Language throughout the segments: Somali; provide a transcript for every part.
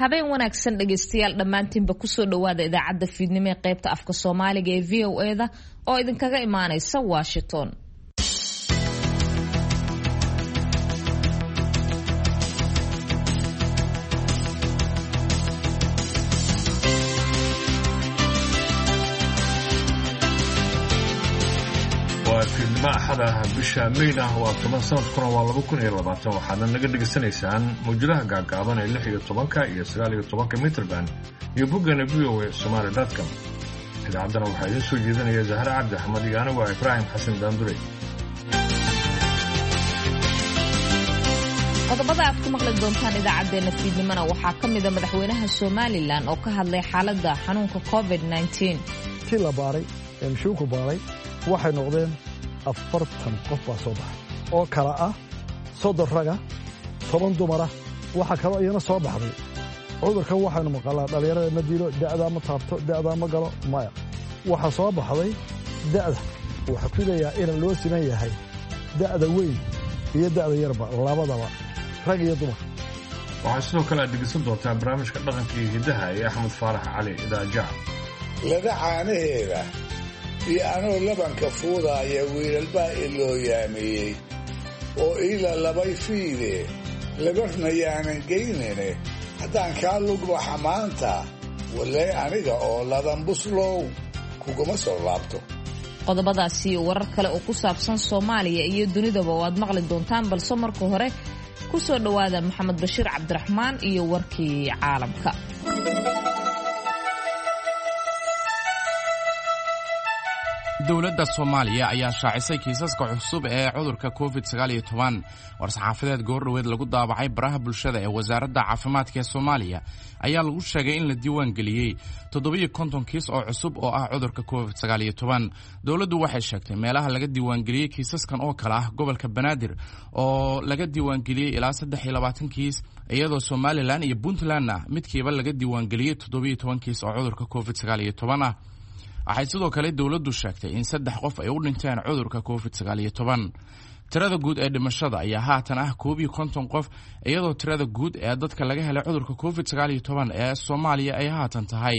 habeen wanaagsan dhageystayaal dhammaantiinba kusoo dhawaada idaacadda fiidnimo ee qaybta afka Soomaaliga ee VOA-da oo idinkaga imaanaysa Washington. ما أحدها بشا مينا هو طبعا سنة كنا والله بكون إلى بعض وحنا نقدر نقصنا إنسان موجودة قاعدة اللي هي طبعا كيسرالي طبعا كمتر بان يبقى نبيه سمارة داتكم إذا عندنا وحيد سو جدا هي زهرة عبد أحمد أنا وإبراهيم حسن داندوري. qodobada aad ku maqli doontaan idaacadeena fiidnimada waxaa ka mid ah madaxweynaha Somaliland oo ka hadlay xaaladda xanuunka COVID-19 tii la baaray ee mshuuku baaray waxay noqdeen 40 qof baa soo baxay oo kala ah 30 raga 10 dumara waxa kale iyana soo baxday cudurkan waxaanu maqalaa dhalinyarada ma dilo da'da ma taabto da'da ma galo maya waxa soo baxday da'da waxa ku leeyahay in loo siman yahay da'da weyn iyo da'da yarba labadaba rag iyo dumar waxaa sidoo kale dhegeysan doontaa barnaamijka dhaqanka iyo hidaha ee Axmed Faarax Cali idaajac laga caanaheeda iyo anoo labanka fuudaya wiilalbaa iloo yaamiyey oo ila labay fiide labarnayaanan geynine haddaan kaa lugbaxa maanta wallee aniga oo ladan buslow kuguma soo laabto qodobadaasi warar kale oo ku saabsan Soomaaliya iyo dunidaba waad maqli doontaan balse marka hore ku soo dhawaada Maxamed Bashiir Cabdiraxmaan iyo warkii caalamka. dowladda Soomaaliya ayaa shaacisay kiisaska cusub ee cudurka COVID-19 war-saxaafadeed goordhaweed lagu daabacay baraha bulshada ee wasaaradda caafimaadka ee Soomaaliya ayaa lagu sheegay in la diiwaan geliyay 750 kiis oo cusub oo ah cudurka COVID-19 dowladdu waxay sheegtay meelaha laga diiwaan geliyay kiisaskan oo kala ah gobolka Banaadir oo laga diiwaan geliyay ilaa 23 kiis iyadoo Somaliland iyo Puntlandna midkiiba laga diiwaan geliyay 17 kiis oo cudurka COVID-19 ah waxay sidoo kale dowladdu sheegtay in 3 qof ay u dhinteen cudurka COVID-19 tirada guud ee dhimashada ayaa haatan ah 51 qof iyadoo tirada guud ee dadka laga helay cudurka COVID-19 ee Soomaaliya ay haatan tahay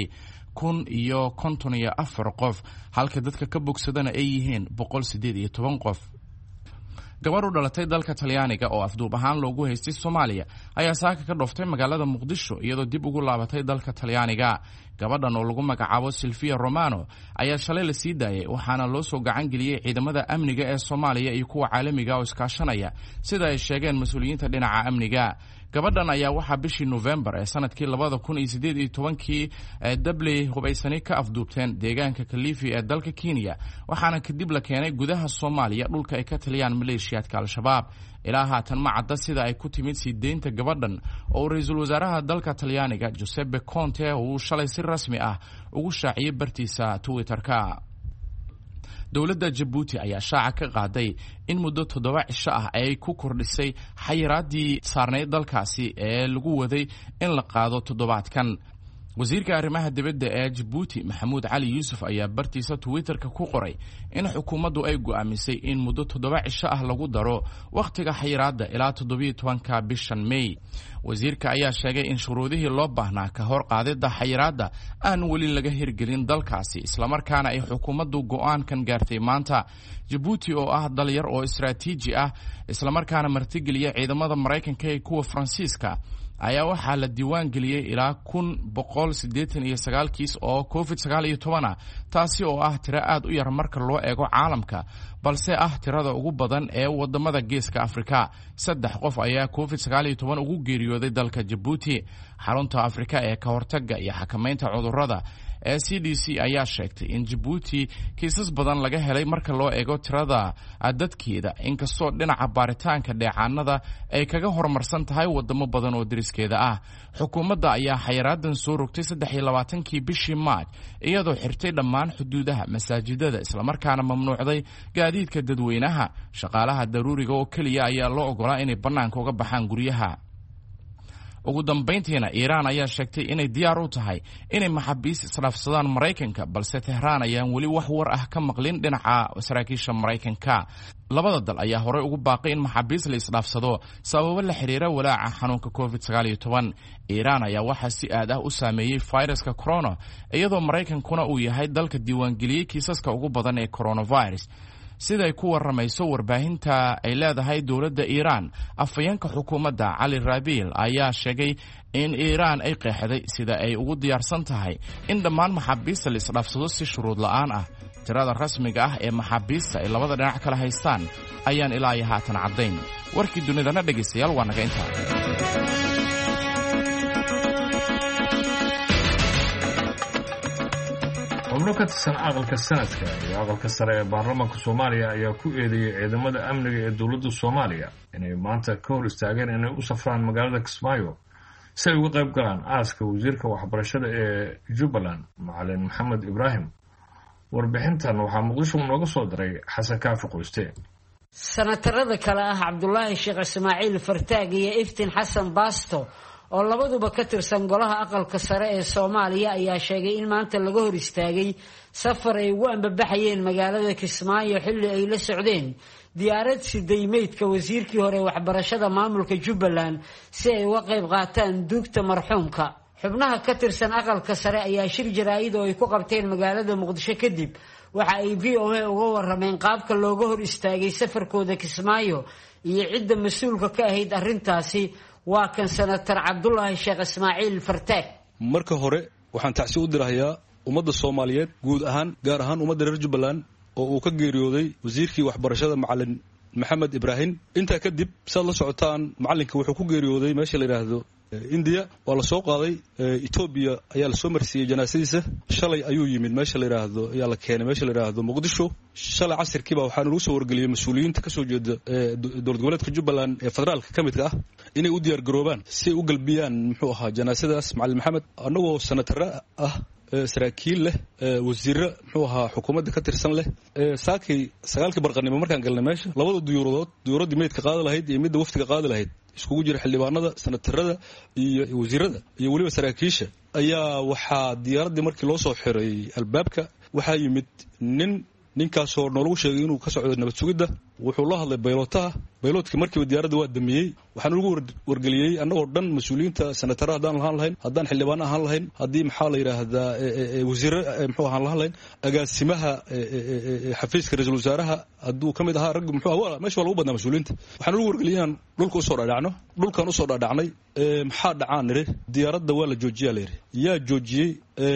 1,054 qof halka dadka ka bogsadana ay yihiin 118 qof gabar u dhalatay dalka Talyaaniga oo afduub ahaan loogu haystay Soomaaliya ayaa saaka ka dhooftay magaalada Muqdisho iyadoo dib ugu laabatay dalka Talyaaniga gabadhan oo lagu magacaabo Silvia Romano ayaa shalay la sii daayay waxaana loo soo gacan geliyay ciidamada amniga ee Soomaaliya iyo kuwa caalamiga oo iskaashanaya sida ay sheegeen mas'uuliyiinta dhinaca amniga gabadhan ayaa waxa bishii November ee sanadkii 2018 dabley hubaysani ka afduubteen deegaanka Kilifi ee dalka Kenya waxaana kadib la keenay gudaha Soomaaliya dhulka ay ka taliyaan maleeshiyadka Al-Shabaab ilaa haatan ma cadda sida ay ku timid sii deynta gabadhan oo ra'iisul wasaaraha dalka Talyaaniga Giuseppe Conte uu shalay si rasmi ah ugu shaaciyay bartiisa Twitter-ka dowladda Djibouti ayaa shaaca ka qaaday in muddo 7 cisho ah ay ku kordhisay xayiraadii saarneyd dalkaasi ee lagu waday in la qaado toddobaadkan wasiirka arrimaha dibadda ee Djibouti Maxamuud Cali Yuusuf ayaa bartiisa Twitter-ka ku qoray in xukuumaddu ay go'aamisay in muddo 7 cisho ah lagu daro waqtiga xayiraadda ilaa 17 bishan May wasiirka ayaa sheegay in shuruudihii loo baahnaa ka hor qaadida xayiraadda aan weli laga hirgelin dalkaasi isla markaana ay xukuumaddu go'aankan gaartay maanta Djibouti oo ah dal yar oo istiraatiiji ah isla markaana martigeliya ciidamada Mareykanka iyo kuwa Faransiiska ayaa waxaa la diiwaan geliyay ilaa 189 kiis oo COVID-19 taasi oo ah tiro aad u yar marka loo eego caalamka balse ah tirada ugu badan ee wadamada geeska Afrika 3 qof ayaa COVID-19 ugu geeriyooday dalka Djibouti xarunta Afrika ee ka hortagga iyo xakamaynta cudurrada ee CDC ayaa sheegtay in Djibouti kiisas badan laga helay marka loo eego tirada dadkeeda inkastoo dhinaca baaritaanka dheecaanada ay kaga horumarsan tahay wadamo badan oo deriskeeda ah xukuumadda ayaa xayiraadan soo rogtay 23 bishii Maaj iyadoo xirtay dhammaan xuduudaha masaajidada isla markaana mamnuucday gaadiidka dadweynaha shaqaalaha daruuriga oo kaliya ayaa loo ogolaa inay banaanka uga baxaan guryaha ugu dambeyntiina Iiraan ayaa sheegtay inay diyaar u tahay inay maxaabiis isdhaafsadaan Mareykanka balse Tehran ayaan weli wax war ah ka maqlin dhinaca saraakiisha Mareykanka labada dal ayaa horey ugu baaqay in maxaabiis la isdhaafsado sababo la xiriira walaaca xanuunka COVID-19. Iiraan ayaa waxaa si aad ah u saameeyey fayraska corona, iyadoo Maraykankuna uu yahay dalka diiwaangeliyey kiisaska ugu badan ee coronavirus. Siday ku waramayso warbaahinta ay leedahay dowladda Iiraan, afhayeenka xukuumadda Cali Rabiil ayaa sheegay in Iiraan ay qeexday sida ay ugu diyaarsan tahay in dhammaan maxaabiista la isdhaafsado si shuruud la'aan ah. Tirada rasmiga ah ee maxaabiista ay labada dhinac kala haystaan ayaan ilaa iyo haatan caddayn. Warkii dunidana dhegaystayaal waa naga intaa. xubno ka tirsan aqalka sanadka iyo aqalka sare ee baarlamaanka Soomaaliya ayaa ku eedeeyay ciidamada amniga ee dowladda Soomaaliya inay maanta ka hor istaageen inay u safraan magaalada Kismaayo si ay uga qayb galaan aaska wasiirka waxbarashada ee Jubbaland Macalin Maxamed Ibraahim. warbixintan waxaa Muqdisho nooga soo diray Xasan Kaafi Qoyste. Sanatarada kale ah Cabdullaahi Sheekh Ismaaciil Fartaag iyo Iftiin Xasan Baasto oo labaduba ka tirsan golaha aqalka sare ee Soomaaliya ayaa sheegay in maanta laga hor istaagay safar ay ugu ambabaxayeen magaalada Kismaayo xilli ay la socdeen diyaarad siday meydka wasiirkii hore waxbarashada maamulka Jubbaland si ay uga qayb qaataan duugta marxuumka. xubnaha ka tirsan aqalka sare ayaa shir jaraa'id oo ay ku qabteen magaalada Muqdisho kadib waxa ay VOA uga warameen qaabka looga hor istaagay safarkooda Kismaayo iyo cidda mas'uulka ka ahayd arrintaasi. waa kan Senator Cabdullaahi Sheekh Ismaaciil Fartaag. marka hore waxaan tacsi u dirayaa ummadda Soomaaliyeed guud ahaan gaar ahaan ummadda reer Jubbaland oo uu ka geeriyooday wasiirkii waxbarashada Macalin Maxamed Ibraahim. intaa kadib saad la socotaan macalinka wuxuu ku geeriyooday meesha la yiraahdo India, waa la soo qaaday Ethiopia ayaa la soo marsiiyay janaasadiisa. shalay ayuu yimid meesha la yiraahdo ayaa la keenay meesha la yiraahdo Muqdisho. shalay casirkiiba waxaan ugu soo wargeliyay mas'uuliyiinta ka soo jeeda dowlad goboleedka Jubbaland ee federaalka ka mid ah inay u diyaar garoobaan si ay u galbiyaan muxuu ahaa janaasadaas Macalin Maxamed. anagoo sanatara ah saraakiil leh wasiirro muxuu ahaa xukuumadda ka tirsan leh saakay 9 barqanimo markaan galnay meesha labada diyuuradii meydka qaadi lahayd iyo midda waftiga qaadi lahayd iskugu jira xildhibaanada sanatarada iyo wasiirada iyo waliba saraakiisha ayaa waxaa diyaaradii markii loo soo xiray albaabka waxaa yimid ninkaasoo noolagu sheegay inuu ka socdo nabad sugidda. wuxuu la hadlay bayloodkii markiiba diyaaradda waa damiyey. waxaan ugu wargeliyey annagoo dhan mas-uuliyiinta sanatara haddaan lahaan lahayn haddaan xildhibaano ahaan lahayn haddii maxaa la yidhaahdaa wasiirro muxuu ahaan lahaan lahayn agaasimaha xafiiska ra-iisul wasaaraha hadduu ka mid ahaa ragga muxuu ahaa meesha waa lagu badnaa mas-uuliyiinta. waxaan ugu wargeliyey inaan dhulka usoo dhaadhacno. dhulkaan usoo dhaadhacnay maxaa dhacaan niri diyaaradda waa la joojiyaa la yidhi. yaa joojiyey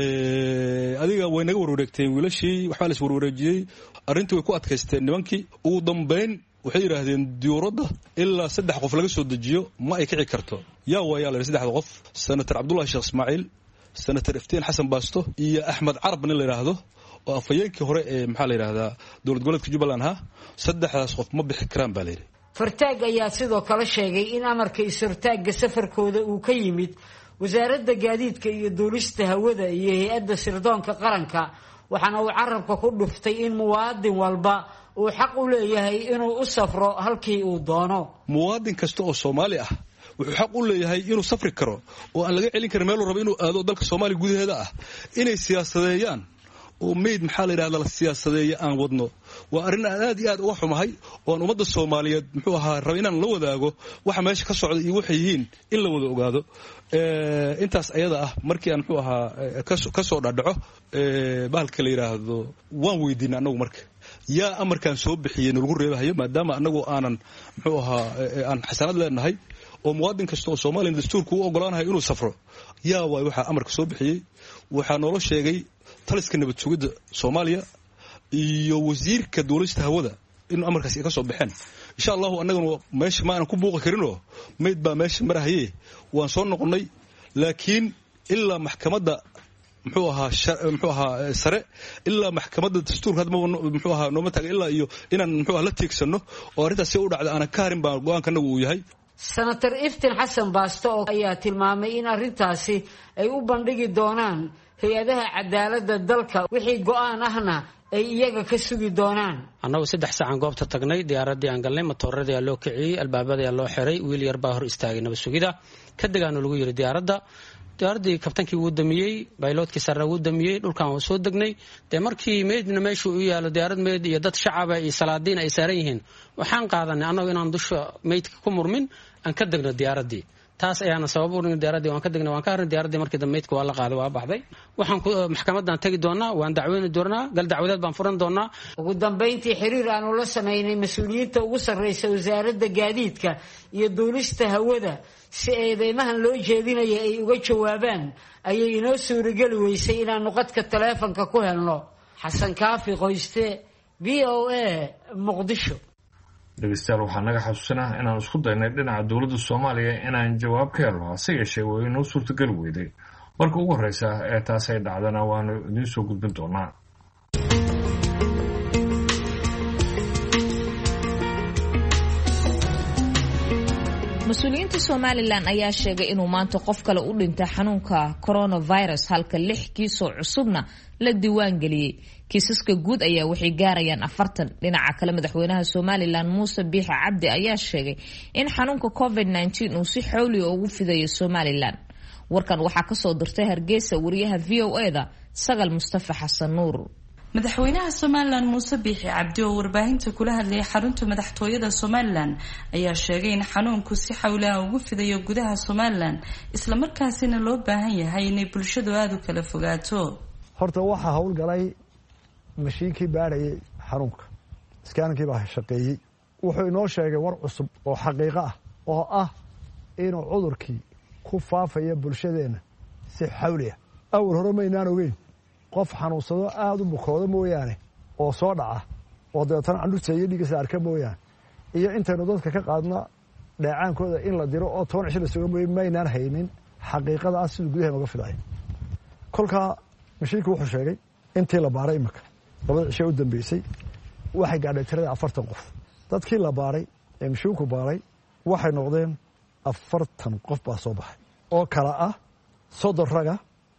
adiga way naga warwareegteen wiilashii waxbaa la is warwareejiyey. arrintii way ku adkaysteen nimankii. ugu dambayn waxay yidhaahdeen diyuuradda ilaa 3 qof laga soo dejiyo ma ay kici karto. yaa waayaa la yidhi 3 qof Senator Cabdullaahi Sheekh Ismaaciil, Senator Iftiin Xasan Baasto iyo Axmed Carab nin la yiraahdo oo afhayeenkii hore ee maxaa la yiraahdaa dowlad goboleedka Jubbaland ha 3daas qof ma bixi karaan baa la yidhi. Fartaag ayaa sidoo kale sheegay in amarka isirtaaga safarkooda uu ka yimid wasaaradda gaadiidka iyo duulista hawada iyo hay'adda sirdoonka qaranka, waxaana uu carabka ku dhuftay in muwaadin walba uu xaq u leeyahay inuu u safro halkii uu doono. muwaadin kasta oo Soomaali ah wuxuu xaq u leeyahay inuu safri karo oo aan laga celin karin meel uu rabo inuu aado dalka Soomaaliya gudaheeda ah. inay siyaasadeeyaan oo meed maxaa la yiraahdaa la siyaasadeeyo aan wadno waa arrin aad iyo aad uga xumahay oo aan ummadda Soomaaliyeed muxuu ahaa rabo inaan la wadaago waxa meesha ka socda iyo waxay yihiin in la wada ogaado. intaas ayada ah markii aan muxuu ahaa ka soo dhaadhaco bahalka la yiraahdo waan weydiinay anagu marka yaa amarkan soo bixiyay lagu reebahayo maadaama anagu aanan muxuu ahaa aan xasanad leenahay oo muwaadin kasta oo Soomaaliya dastuurku u ogolaanahay inuu safro. yaa way waxa amarka soo bixiyay waxa noola sheegay taliska nabad sugidda Soomaaliya iyo wasiirka duulista hawada in amarkaas ay ka soo baxeen. insha Allah annaguna meesha ma aan ku buuqi karino meed baa meesha marahaye waan soo noqonay laakiin ilaa maxkamadda muxuu ahaa sare ilaa maxkamadda dastuurka hadma muxuu ahaa nooma taag ilaa iyo inaan muxuu ahaa la tiigsano oo arrintaas u dhacday ana ka harin baa go'aankanagu uu yahay. Senator Iftiin Xasan Baasto ayaa tilmaamay in arrintaasi ay u bandhigi doonaan hay'adaha cadaaladda dalka wixii go'aan ahna ay iyaga ka sugi doonaan. annagu 3 saacan goobta tagnay diyaaradii aan galnay matooradii loo kiciyay albaabada loo xiray wiil yar baa hor istaagay nabad sugida ka degaano lagu yiri diyaaradda diyaaradii kabtankii wuu damiyey bayloodkii sarre wuu damiyey dhulkan waa soo degnay dee markii meydna meeshuu u yaalo diyaarad meyd iyo dad shacaba iyo salaadiin ay saaran yihiin waxaan qaadanay annagu inaan dusha meydka ku murmin aan ka degno diyaaradii taas ayaana sabab u dhigay diyaaradii waan ka degnay waan ka harnay diyaaradii markii dambe meydka waa la qaaday waa baxday waxaan maxkamadan tagi doonaa waan dacweyni doonaa gal dacwadeed baan furan doonaa ugu dambeyntii xiriir aanu la sameynay mas-uuliyiinta ugu sarreysa wasaaradda gaadiidka iyo duulista hawada si eedeymahan loo jeedinaya ay uga jawaabaan ayay inoo suurageli weysay inaanu qadka taleefanka ku helno xasan kaafi qoyste v o a muqdisho dhegeystayaal waxaa naga xasuusanah inaan isku daynay dhinaca dowladda soomaaliya inaan jawaab ka helno hase yeeshee way inoo suurtagali weyday marka ugu horreysa ee taas ay dhacdana waanu idiin soo gudbin doonaa mas-uuliyiinta somalilan ayaa sheegay inuu maanta qof kale u dhintay xanuunka coronavirus halka 6 kiisoo cusubna la diiwaan geliyey kiisaska guud ayaa waxay gaarayaan 40 dhinaca kale madaxweynaha somalilan muuse biixi cabdi ayaa sheegay in xanuunka covid-19 uu si xawli ugu fidayo somalilan warkan waxaa kasoo dirtay hargeysa wariyaha v o e da sagal mustafa xasan nuur madaxweynaha somalilan muuse biixi cabdi oo warbaahinta kula hadlayay xarunta madaxtooyada somalilan ayaa sheegay in xanuunku si xawli ah ugu fidayo gudaha somalilan isla markaasina loo baahan yahay inay bulshadu aada u kala fogaato horta waxaa howlgalay mashiinkii baadhayay xanuunka iskaaninkii baa shaqeeyey wuxuu inoo sheegay war cusub oo xaqiiqo ah oo ah inuu cudurkii ku faafaya bulshadeenna si xawli ah awal hore maynaan ogeyn qof xanuunsado aada u bukoodo mooyaane oo soo dhaca oo dabeetana candhuurta iyo dhiiggiisa arka mooyaane iyo intaynu dadka ka qaadna dheecaankooda in la diro oo 10 cisho la suga mooye maynaan haynin xaqiiqada ah siduu gudaha nooga filayo kolkaa mashiinku wuxuu sheegay intii la baaray imika 2 cisho u dambeysay waxay gaadhay tirada 40 qof dadkii la baaray ee mashiinku baaray waxay noqdeen 40 qof baa soo baxay oo kala ah 30 raga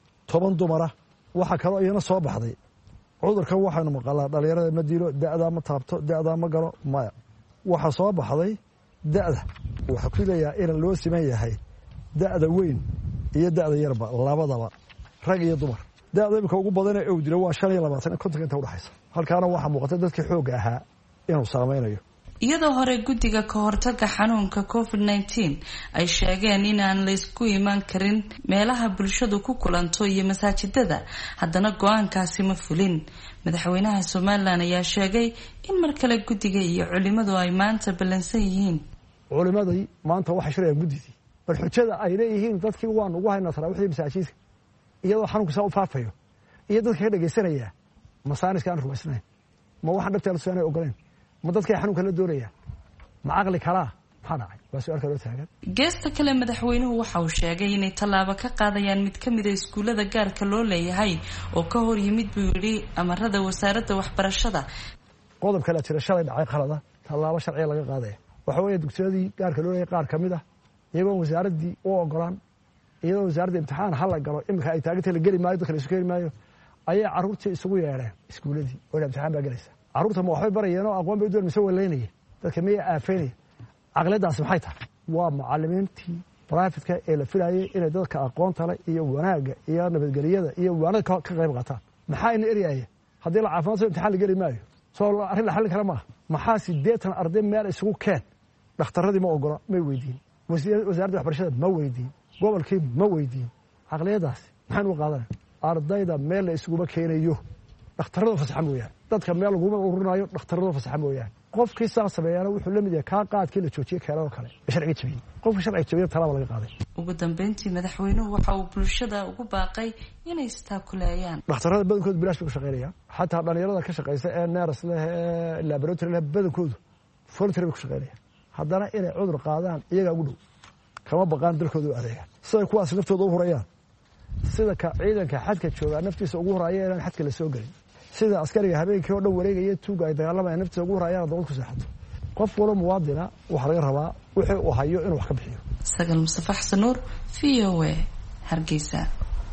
10 dumara waxa kale iyana soo baxday cudurkan waxaanu maqalaa dhalinyarada ma diilo da'da ma taabto da'da ma galo maya waxa soo baxday da'da waxa ku leeyahay in loo siman yahay da'da weyn iyo da'da yarba labadaba rag iyo dumar da'da imika ugu badan ee uu dilo waa 25 konton inta u dhaxaysa halkaana waxa muuqata dadkii xoog ahaa inuu saameynayo iyadoo hore guddiga ka hortagga xanuunka covid-19 ay sheegeen inaan la isku imaan karin meelaha bulshadu ku kulanto iyo masaajidada haddana go-aankaasi ma fulin madaxweynaha somalilan ayaa sheegay in mar kale guddiga iyo culimadu ay maanta ballansan yihiin culimadii maanta waxay shirayaan guddidii bal xujada ay leeyihiin dadkii waan ugu haynaa taraawixii masaajidka iyadoo xanuunku saa u faafayo iyo dadka ka dhagaysanaya masaaniska aan rumaysnayn ma waxaan dhabteeda suaanay ogoleen ma dadkay xanuunka la doonaya ma caqli kalaa maxaa dhacay waa su-aalka loo taagan geesta kale madaxweynuhu waxa uu sheegay inay tallaabo ka qaadayaan mid ka mida iskuullada gaarka loo leeyahay oo ka hor yimid buu yidhi amarada wasaaradda waxbarashada qodob kale jira shalay dhacay qalada tallaabo sharciya laga qaadaya waxa weeye dugsiyadii gaarka loo leeyahay qaar ka mid ah iyagoo wasaaraddii u ogolaan iyadoo wasaaradda imtixaan hala galo iminka ay taagintay la geli maayo dadka la isu keeni maayo ayay carruurtii isugu yeedheen iskuulladii oo imtixaan baa gelaysa carruurta ma waxbay barayeen oo aqoon bay u doon mise waleynaya dadka miyay aafeynaya caqliyadaasi maxay tahay waa macallimiintii brifetka ee la filayay inay dadka aqoonta leh iyo wanaagga iyo nabadgelyada iyo waanada ka qayb qaataan maxaa ina eryaaya haddii la caafimaad soo imtixaan la geli maayo soo arrin la xallin kara maaha maxaa 80 arday meel isugu keen dhakhtarradii ma ogola may weydiin wasaaradda waxbarashada ma weydiin gobolkii ma weydiin caqliyadaasi maxaan uga qaadanay ardayda meel la isuguma keenayo dhakhtarrada fasaxa mooyaane dadka meel laguma ururinayo dhakhtarrada fasaxa mooyaane qofkii saa sameeyana wuxuu la mid yahay kaa qaadkii la joojiyey keelado kale sharciga jabiyey qofka sharciga jabiya talaaba laga qaaday ugu dambeyntii madaxweynuhu waxa uu bulshada ugu baaqay inay istaakuleeyaan dhakhtarrada badankoodu bilaash bay ku shaqeynayaan xataa dhalinyarada ka shaqeysa ee neeras leh ee laboratory leh badankoodu voluntary bay ku shaqeynayaan haddana inay cudur qaadaan iyagaa ugu dhow kama baqaan dalkooda u adeegaan siday kuwaas naftooda u hurayaan sida ka ciidanka xadka joogaa naftiisa ugu horaya inaan xadka la soo gelin sida askariga habeenkii oo dhan wareegaya tuuga ay dagaalamaya naftiisa ugu horayaan dowlad ku seexato qof walo muwaadina waxaa laga rabaa wixii uu hayo inuu wax ka bixiyo sagal mustafa xasan nuur v o a hargeysa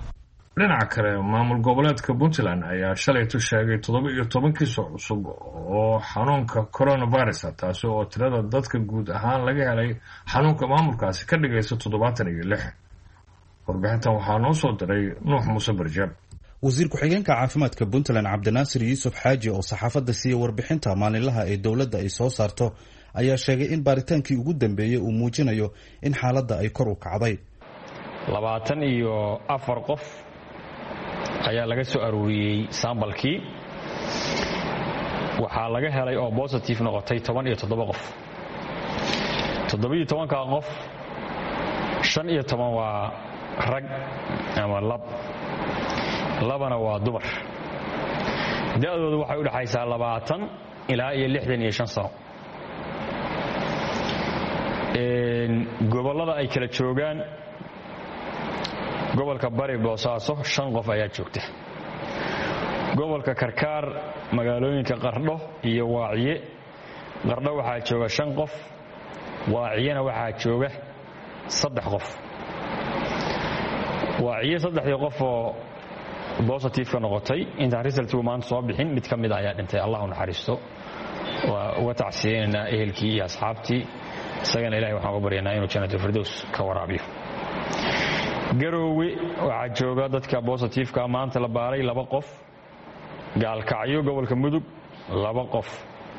dhinaca kale maamul goboleedka puntland ayaa shalaytu sheegay 17 kiis cusub oo xanuunka coronavirus taasi oo tirada dadka guud ahaan laga helay xanuunka maamulkaasi ka dhigaysa 76 warbixintan waxaa noo soo diray nuux muuse barjaab. wasiir ku-xigeenka caafimaadka puntland cabdinaasir yuusuf xaaji oo saxaafadda siiyey warbixinta maalinlaha ee dowladda ay soo saarto ayaa sheegay in baaritaankii ugu dambeeyey uu muujinayo in xaaladda ay kor u kacday. 24 qof ayaa laga soo aruuriyey sambalkii, waxaa laga helay oo positive noqotay 17 qof. 17 qof 15 waa rag ama labana waa dumar. da'doodu waxay u dhaxaysaa 20 ilaa 65 sano. gobollada ay kala joogaan, gobolka bari boosaaso 5 qof ayaa joogta. gobolka karkaar, magaalooyinka qardho iyo waaciye, qardho waxaa jooga 5 qof, waaciyena waxaa jooga 3 qof. waaciye 3 qof oo positive ka noqotay, intaan resultigu maanta soo bixin mid ka mid ayaa dhintay. allah u naxariisto, waa uga tacsiyeynaa ehelkii iyo asxaabtii, isagana ilahay waxaan uga baryanaa inuu jannatul firdaws ka waraabiyo. garoowe waxaa jooga dadka positive-ka maanta la baaray 2 qof. gaalkacyo gobolka mudug 2 qof.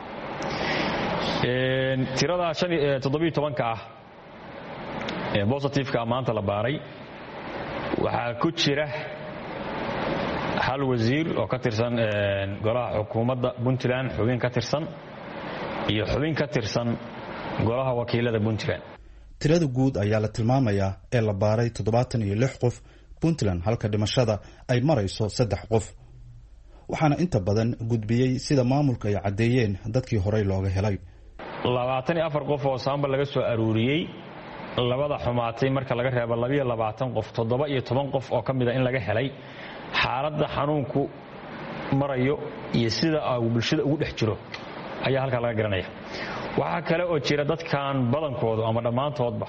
tirada 17 ah ee positive-ka maanta la baaray waxaa ku jira hal wasiir oo ka tirsan golaha xukuumadda Puntland, xubin ka tirsan iyo xubin ka tirsan golaha wakiilada Puntland. tirada guud ayaa la tilmaamayaa ee la baaray 76 qof Puntland, halka dhimashada ay marayso 3 qof. waxaana inta badan gudbiyey sida maamulka ay cadeeyeen dadkii horey looga helay. 24 qof oo saambal laga soo aruuriyey, labada xumaatay marka laga reebo 22 qof, 17 qof oo kamid ah in laga helay xaaladda xanuunku marayo iyo sida uu bulshada ugu dhex jiro ayaa halka laga garanaya. waxa kale oo jira dadkan badankoodu ama dhammaantoodba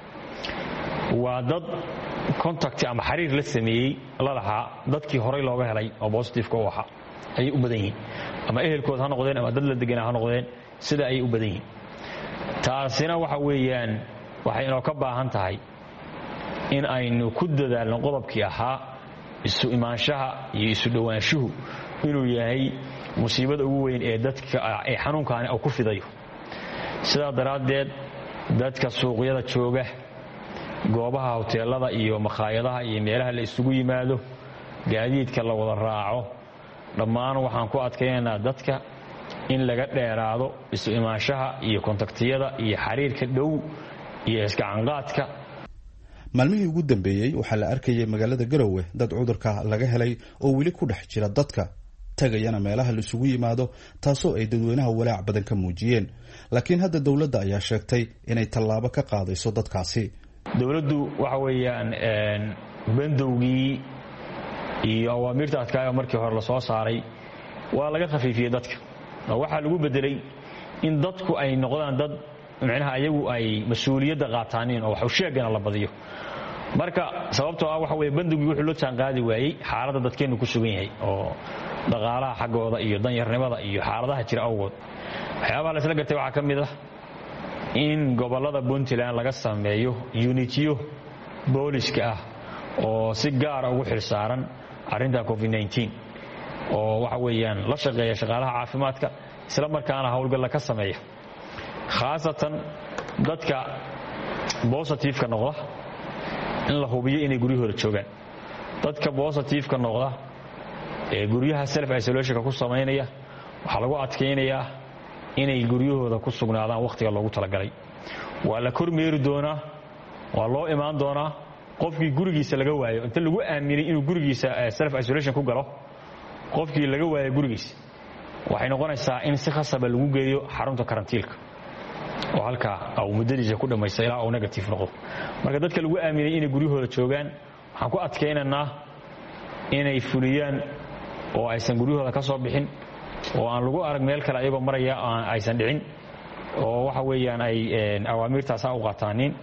waa dad contact ama xiriir la sameeyey la lahaa dadkii horey looga helay oo positive-ka u ahaa ayay u badan yihiin, ama ehelkood ha noqdeen ama dad la deganaa ha noqdeen, sida ay u badan yihiin. taasina waxa weeyaan waxay inoo ka baahan tahay in aynu ku dadaalno qodobkii ahaa isu imaanshaha iyo isu dhowaanshuhu inuu yahay musiibada ugu weyn ee dadka ee xanuunkaani uu ku fidayo. sidaa daraaddeed dadka suuqyada jooga, goobaha hoteelada iyo makhaayadaha iyo meelaha la isugu yimaado, gaadiidka la wada raaco, dhammaan waxaan ku adkaynaynaa dadka in laga dheeraado isu imaanshaha iyo kontaktiyada iyo xiriirka dhow iyo isgacanqaadka. maalmihii ugu dambeeyey waxaa la arkayay magaalada Garowe dad cudurka laga helay oo weli ku dhex jira dadka tagayana meelaha la isugu yimaado, taasoo ay dadweynaha walaac badan ka muujiyeen. laakiin hadda dowladda ayaa sheegtay inay tallaabo ka qaadayso dadkaasi. dowladdu waxa weeyaan bandowgii iyo awaamirta adkaayo markii hore la soo saaray waa laga khafiifiyey dadka. waxaa lagu bedelay in dadku ay noqdaan dad macnaha ayagu ay mas'uuliyadda qaataaniin oo wax u sheegana la badiyo. marka sababtoo ah waxa weeye bandowgii wuxuu loo jaan qaadi waayey xaaladda dadkeenu ku sugan yahay oo dhaqaalaha xaggooda iyo danyarnimada iyo xaaladaha jira awgood. waxyaabaha la isla gartay waxaa ka mid ah in gobollada Puntland laga sameeyo unitiyo booliska ah oo si gaar ah ugu xilsaaran arrinta COVID-19 oo waxa weeyaan la shaqeeya shaqaalaha caafimaadka, isla markaana howlgalla ka sameeya khaasatan dadka positive-ka noqda in la hubiyo inay guryahooda joogaan. dadka positive-ka noqda ee guryaha self isolation-ka ku sameynaya waxaa lagu adkaynayaa inay guryahooda ku sugnaadaan wakhtiga loogu talagalay. waa la kormeeri doonaa, waa loo imaan doonaa. qofkii gurigiisa laga waayo inta lagu aaminay inuu gurigiisa self isolation ku galo, qofkii laga waayo gurigiisa waxay noqonaysaa in si khasaba lagu geeyo xarunta karantiilka oo halkaa uu muddadiisa ku dhammaysto ilaa uu negative noqdo. marka dadka lagu aaminay inay guryahooda joogaan waxaan ku adkaynaynaa inay fuliyaan oo aysan guryahooda ka soo bixin, oo aan lagu arag meel kale ayagoo maraya aysan dhicin, oo waxa weeyaan ay awaamirtaas u qaataaniin.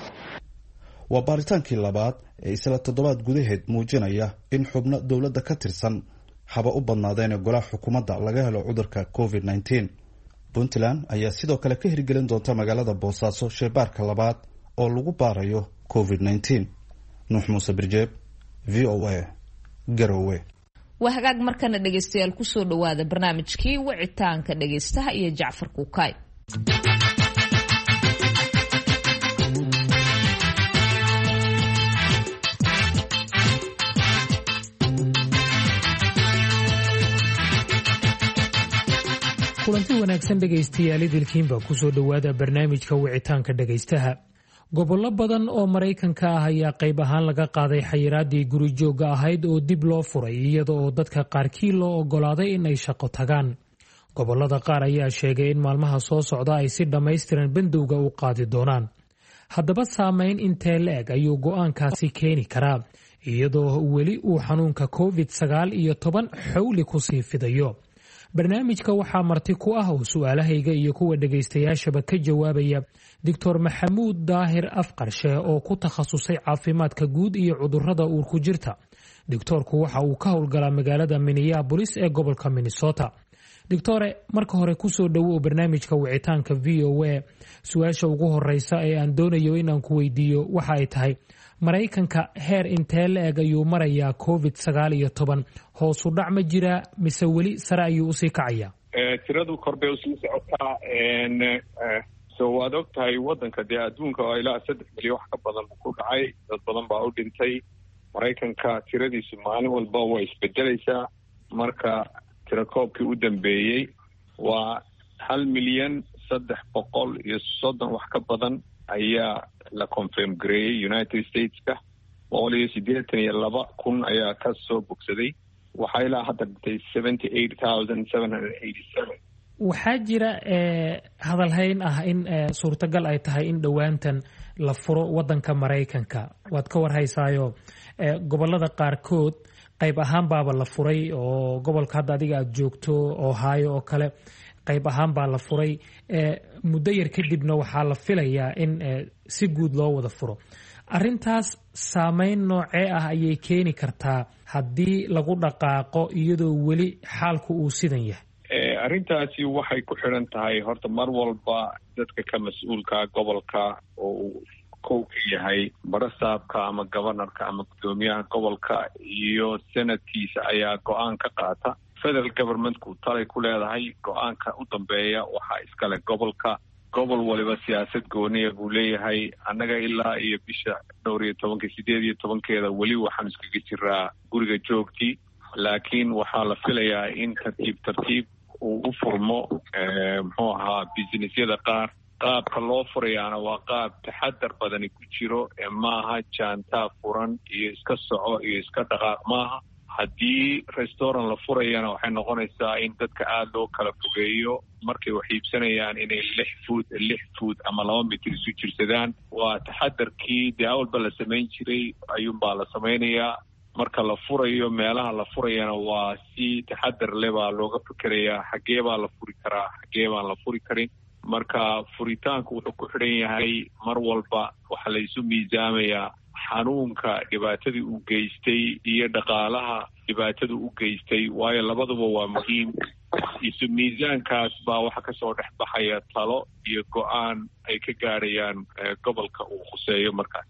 waa baaritaankii labaad ee isla toddobaad gudaheed muujinaya in xubno dowladda ka tirsan haba u badnaadeen golaha xukuumadda laga helo cudurka COVID-19. Puntland ayaa sidoo kale ka hirgelin doonta magaalada Boosaaso shaybaarka labaad oo lagu baarayo COVID-19. nuux muuse birjeeb, VOA, Garowe. waa hagaag markana dhegaystayaal kusoo dhawaada barnaamijkii wicitaanka dhegaystaha iyo Jacfar Kuukay. kulanti wanaagsan dhegaystayaal idilkiinba kusoo dhawaada barnaamijka wicitaanka dhegaystaha. gobollo badan oo Maraykanka ah ayaa qayb ahaan laga qaaday xayiraadii guri-joogga ahayd oo dib loo furay iyada oo dadka qaarkii loo ogolaaday in ay shaqo tagaan. gobollada qaar ayaa sheegay in maalmaha soo socda ay si dhammaystiran bandowga u qaadi doonaan. haddaba saameyn intee la-eg ayuu go'aankaasi keeni karaa iyadoo weli uu xanuunka COVID-19 xawli ku sii fidayo? barnaamijka waxaa marti ku ah oo su'aalahayga iyo kuwa dhegaystayaashaba ka jawaabaya Dr. Maxamuud Daahir Afqarshe oo ku takhasusay caafimaadka guud iyo cudurrada uurku jirta. Doctorku waxa uu ka howlgalaa magaalada Minneapolis ee gobolka Minnesota. Doctore, marka hore kusoo dhawow barnaamijka wicitaanka VOA. Su'aasha ugu horeysa ee aan doonayo inaan ku weydiiyo waxa ay tahay Maraykanka heer intee la-eg ayuu marayaa COVID-19 hoos u dhac ma jira mise weli sare ayuu usii kacayaa? tiradu kor bay usii socotaa. So waad og tahay waddanka dee adduunka oo ilaa 3 milyan wax ka badan ku dhacay, dad badan baa u dhintay. Maraykanka tiradiisu maalin walba way isbedelaysaa. Marka tirakoobkii u dambeeyey waa 1,330,000 wax ka badan ayaa la confirm gareeyey United Stateska. 182,000 ayaa ka soo bogsaday. waxaa ilaa hadda dhintay 78,787. waxaa jira hadalhayn ah in suurtagal ay tahay in dhowaantan la furo waddanka Maraykanka. waad ka warhaysaayo gobollada qaarkood qayb ahaan baaba la furay, oo gobolka hadda adiga aad joogto Ohio oo kale qayb ahaan baa la furay. muddo yar kadibna waxaa la filayaa in si guud loo wada furo. arrintaas saameyn noocee ah ayay keeni kartaa haddii lagu dhaqaaqo iyadoo weli xaalku uu sidan yahay? arrintaasi waxay ku xidhan tahay horta mar walba dadka ka mas-uulka gobolka oo uu kow ka yahay barasaabka ama governorka ama guddoomiyaha gobolka iyo senadkiisa ayaa go-aan ka qaata. federal governmentku talay ku leedahay. go-aanka u dambeeya waxaa iskale gobolka. gobol waliba siyaasad gooniya buu leeyahay. annaga ilaa iyo bisha 18 weli waxaan iskaga jiraa guriga joogtii, laakiin waxaa la filayaa in tartiib uu u furmo muxuu ahaa businessyada qaar. qaabka loo furayaana waa qaab taxadar badani ku jiro, maaha jaantaa furan iyo iska soco iyo iska dhaqaaq maaha. haddii restaurant la furayana waxay noqonaysaa in dadka aada loo kala fogeeyo. markay wax iibsanayaan inay 6 foot ama 2 mitir isu jirsadaan. waa taxadarkii dee awalba la samayn jiray ayuunbaa la samaynayaa. marka la furayo meelaha la furayana waa si taxadar leh baa looga fikerayaa xaggee baa la furi karaa, xaggee baan la furi karin. marka furitaanku wuxuu ku xidhan yahay mar walba waxaa la isu miisaamayaa xanuunka dhibaatadii uu geystay iyo dhaqaalaha dhibaatada u geystay, waayo labaduba waa muhiim. isu miisaankaas baa waxa kasoo dhex baxaya talo iyo go-aan ay ka gaadhayaan gobolka uu khuseeyo markaas.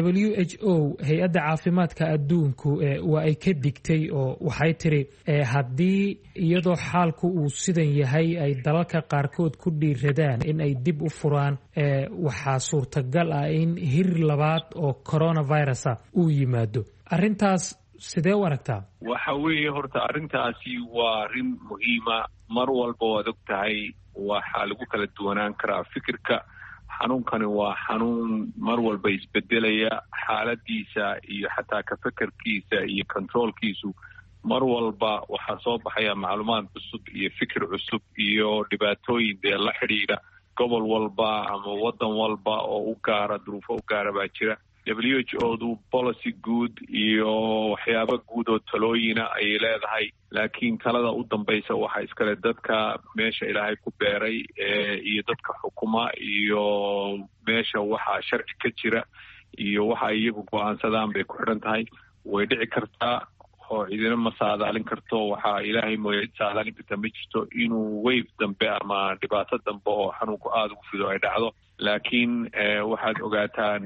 WHO hay-adda caafimaadka adduunku waa ay ka digtay oo waxay tiri haddii iyadoo xaalku uu sidan yahay ay dalalka qaarkood ku dhiiradaan in ay dib u furaan waxaa suurtagal ah in hir labaad oo coronavirus uu yimaado. arrintaas sidee u aragtaa? waxa weeye horta arrintaasi waa arrin muhiima. mar walba waad og tahay waxaa lagu kala duwanaan karaa fikirka. xanuunkani waa xanuun mar walba isbedelaya. xaaladiisa iyo xataa ka fekerkiisa iyo controolkiisu mar walba waxaa soo baxaya macluumaad cusub iyo fikir cusub iyo dhibaatooyin dee la xidhiidha gobol walba ama waddan walba oo u gaara duruufo u gaara baa jira. WHO-du policy guud iyo waxyaabo guud oo talooyina ayay leedahay, laakiin talada u dambaysa waxaa iskale dadka meesha ilaahay ku beeray iyo dadka xukuma iyo meesha waxaa sharci ka jira iyo waxa iyagu go-aansadaan bay ku xidhan tahay. way dhici kartaa oo cidina ma saadaalin karto. waxaa ilaahay mooya cid saadaalin karta ma jirto inuu wave dambe ama dhibaato dambe oo xanuunku aada ugu fido ay dhacdo. laakiin waxaad ogaataan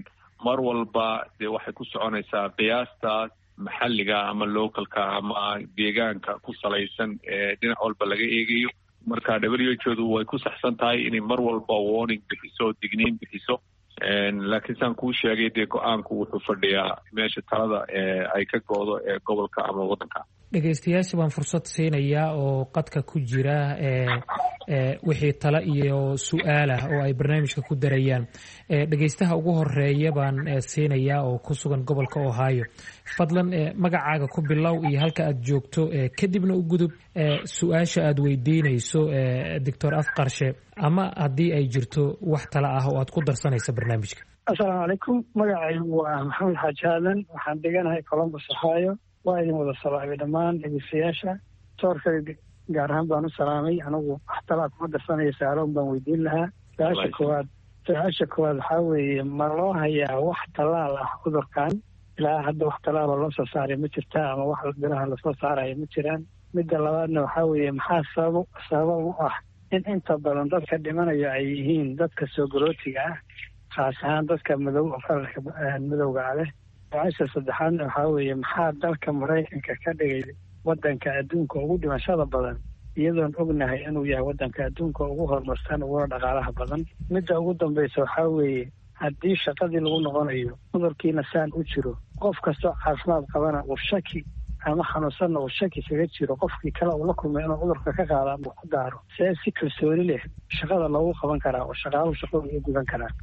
mar walba dee waxay ku soconaysaa qiyaastaas maxalliga ama localka ama deegaanka ku salaysan ee dhinac walba laga eegayo. marka WHO way ku saxsan tahay inay mar walba warning bixiso, digniin bixiso. laakiin saan kuu sheegay dee go-aanku wuxuu fadhiyaa meesha talada ay ka go'do ee gobolka ama waddanka. dhegaystayaasha baan fursad siinayaa oo qadka ku jira wixii talo iyo su-aalah oo ay barnaamijka ku darayaan. dhegaystaha ugu horeeya baan siinayaa oo ku sugan gobolka Ohio. fadlan magacaaga ku bilow iyo halka aad joogto, kadibna u gudub su-aasha aad weydiinayso Dr. Afqarshe, ama haddii ay jirto wax talo ah oo aad ku darsanaysa barnaamijka. Assalaamu calaykum, magacaygu waa Maxamed Xaaji Aadan, waxaan deganahay Columbus, Ohio. waa idin wada salaamay dhammaan dhegeystayaasha. toorka gaar ahaan baan u salaamay. anigu wax talaa kuma darsanaya, saaroon baan weydiin lahaa. su-aasha koowaad waxaa weeye, ma loo hayaa wax tallaal ah cudurkan? ilaa hadda wax tallaalo loo soo saaray ma jirtaa, ama wax biraha lasoo saaraya ma jiraan? midda labaadna waxaa weeye, maxaa sabab u ah in inta badan dadka dhimanayo ay yihiin dadka soo garootiga ah, khaas ahaan dadka madow oo kalarka madowga leh? su-aasha saddexaadna waxaa weeye, maxaa dalka Maraykanka ka dhigay waddanka adduunka ugu dhimashada badan, iyadoon ognahay inuu yahay waddanka adduunka ugu horumarsan uguna dhaqaalaha badan? midda ugu dambaysa waxaa weeye, haddii shaqadii lagu noqonayo cudurkiina saan u jiro, qof kastoo caafimaad qabana uu shaki ama xanuunsanna uu shaki kaga jiro, qofkii kale uu la kulmay inuu cudurka ka qaada ama ku daaro, see si kalsooni leh shaqada loogu qaban karaa oo shaqaaluhu shaqadooda u gudan karaa?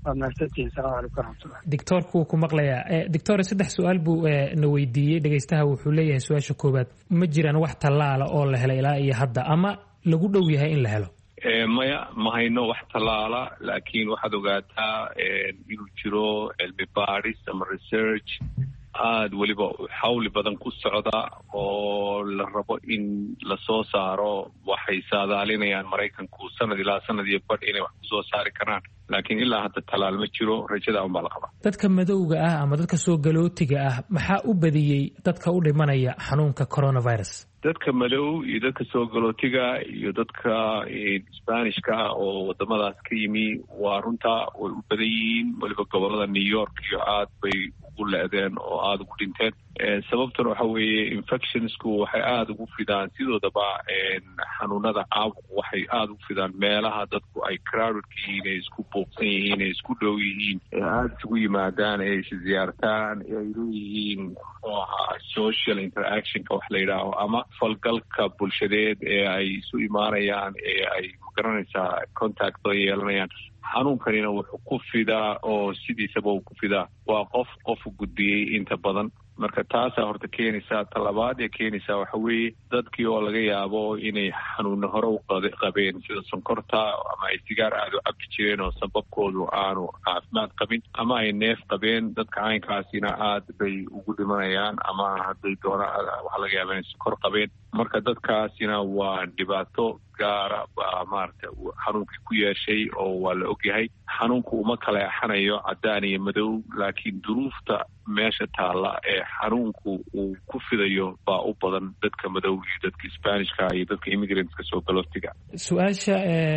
doctorku wuu ku maqlayaa. doctor, 3 su-aal buu na weydiiyey dhegaystaha. wuxuu leeyahay su-aasha koowaad, ma jiraan wax tallaala oo la helay ilaa iyo hadda, ama lagu dhow yahay in la helo? maya, ma hayno wax tallaala, laakiin waxaad ogaataa inuu jiro cilmi baadhis ama research aada weliba xawli badan ku socda oo la rabo in lasoo saaro. waxay saadaalinayaan Maraykanku sanad ilaa sanad iyo badh inay wax kusoo saari karaan, laakiin ilaa hadda tallaal ma jiro. rajada unbaa la qabaa. dadka madowga ah ama dadka soo galootiga ah maxaa u badiyey dadka u dhimanaya xanuunka coronavirus? dadka madow iyo dadka soo galootiga iyo dadka Isbaanishka oo wadamadaas ka yimi waa runtaa way u badan yihiin. weliba gobolada New York iyo aad bay ugu leedeen oo aada ugu dhinteen. sababtuna waxa weeye infectionsku waxay aada ugu fidaan, sidoodaba xanuunada caabuqu waxay aada ugu fidaan meelaha dadku ay crowdedka yihiin, ay isku buuqsan yihiin, ay isku dhow yihiin, ee aada isugu yimaadaan, ee is ziyaartaan, ee ay leeyihiin muxuu ahaa social interactionka wax la yidhaaho, ama falgalka bulshadeed ee ay isu imaanayaan, ee ay magaranaysaa contact oo yeelanayaan. xanuunkanina wuxuu ku fidaa oo sidiisaba uu ku fidaa, waa qofu gudbiyey inta badan. marka taasaa horta keenaysaa. talabaad ee keenaysaa waxa weeye, dadkii oo laga yaabo inay xanuunna hore u qabeen sida sonkorta, ama ay sigaar aada u cabbi jireen oo sababkoodu aanu caafimaad qabin, ama ay neef qabeen. dadka caynkaasina aad bay ugu dhimanayaan, ama hadday doonaan waxaa laga yaaba inay sonkor qabeen. marka dadkaasina waa dhibaato gaara baa maaragtay xanuunkii ku yeeshay, oo waa la ogyahay. xanuunku uma kala exanayo caddaan iyo madow, laakiin duruufta meesha taalla ee xanuunku uu ku fidayo baa u badan dadka madow iyo dadka Isbaanishka iyo dadka immigrantska soo galootiga. su-aasha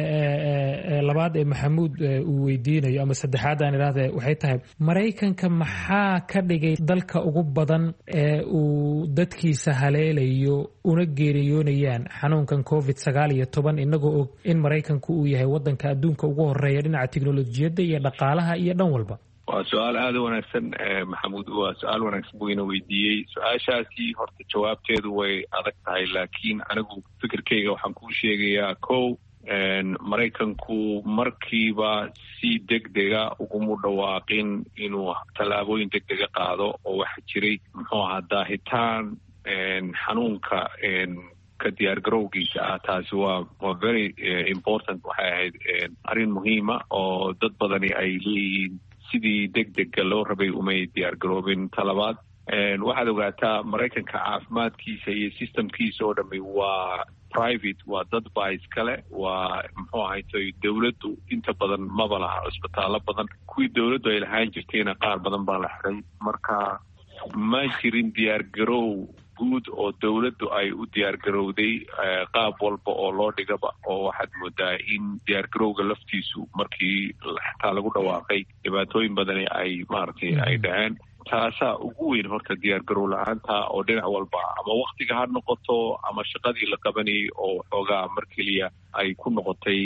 labaad ee Maxamuud uu weydiinayo, ama saddexaad aan idhaahde, waxay tahay, Maraykanka maxaa ka dhigay dalka ugu badan ee uu dadkiisa haleelayo una geeriyoonayaan xanuunkan COVID-19, inagoo og in Maraykanku uu yahay waddanka adduunka ugu horeeya dhinaca tiknolojiyadda iyo dhaqaalaha iyo dhan walba? waa su-aal aada u wanaagsan Maxamuud, waa su-aal wanaagsan buu ina weydiiyey. su-aashaasi horta jawaabteedu way adag tahay, laakiin anigu fikirkayga waxaan kuu sheegayaa, Maraykanku markiiba si degdega ugumu dhawaaqin inuu tallaabooyin degdega qaado, oo waxa jiray muxuu ahaa daahitaan xanuunka ka diyaargarowgiisa ah. taasi waa very important. waxay ahayd arrin muhiima oo dad badani ay leeyihiin sidii degdega loo rabay umay diyaargaroobin. talabaad, waxaad ogaataa Maraykanka caafimaadkiisa iyo systemkiisa oo dhami waa private, waa dad baa iskale, waa muxuu ahaytay dawladdu inta badan maba laha cisbitaallo badan. kuwii dawladdu ay lahaan jirtayna qaar badan baa la xiray. marka ma jirin diyaargarow guud oo dawladdu ay u diyaargarowday qaab walba oo loo dhigaba oo waxaad moodaa in diyaargarowga laftiisu markii xataa lagu dhawaaqay dhibaatooyin badani ay maaragtay ay dhaceen taasaa ugu weyn horta diyaargarow la-aanta oo dhinac walba ama waktiga ha noqoto ama shaqadii la qabanayay oo xoogaa mar keliya ay ku noqotay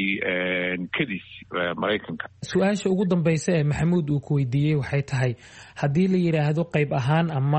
kadis maraykanka. su-aasha ugu dambaysa ee maxamuud uu ku weydiiyey waxay tahay haddii la yidhaahdo qayb ahaan ama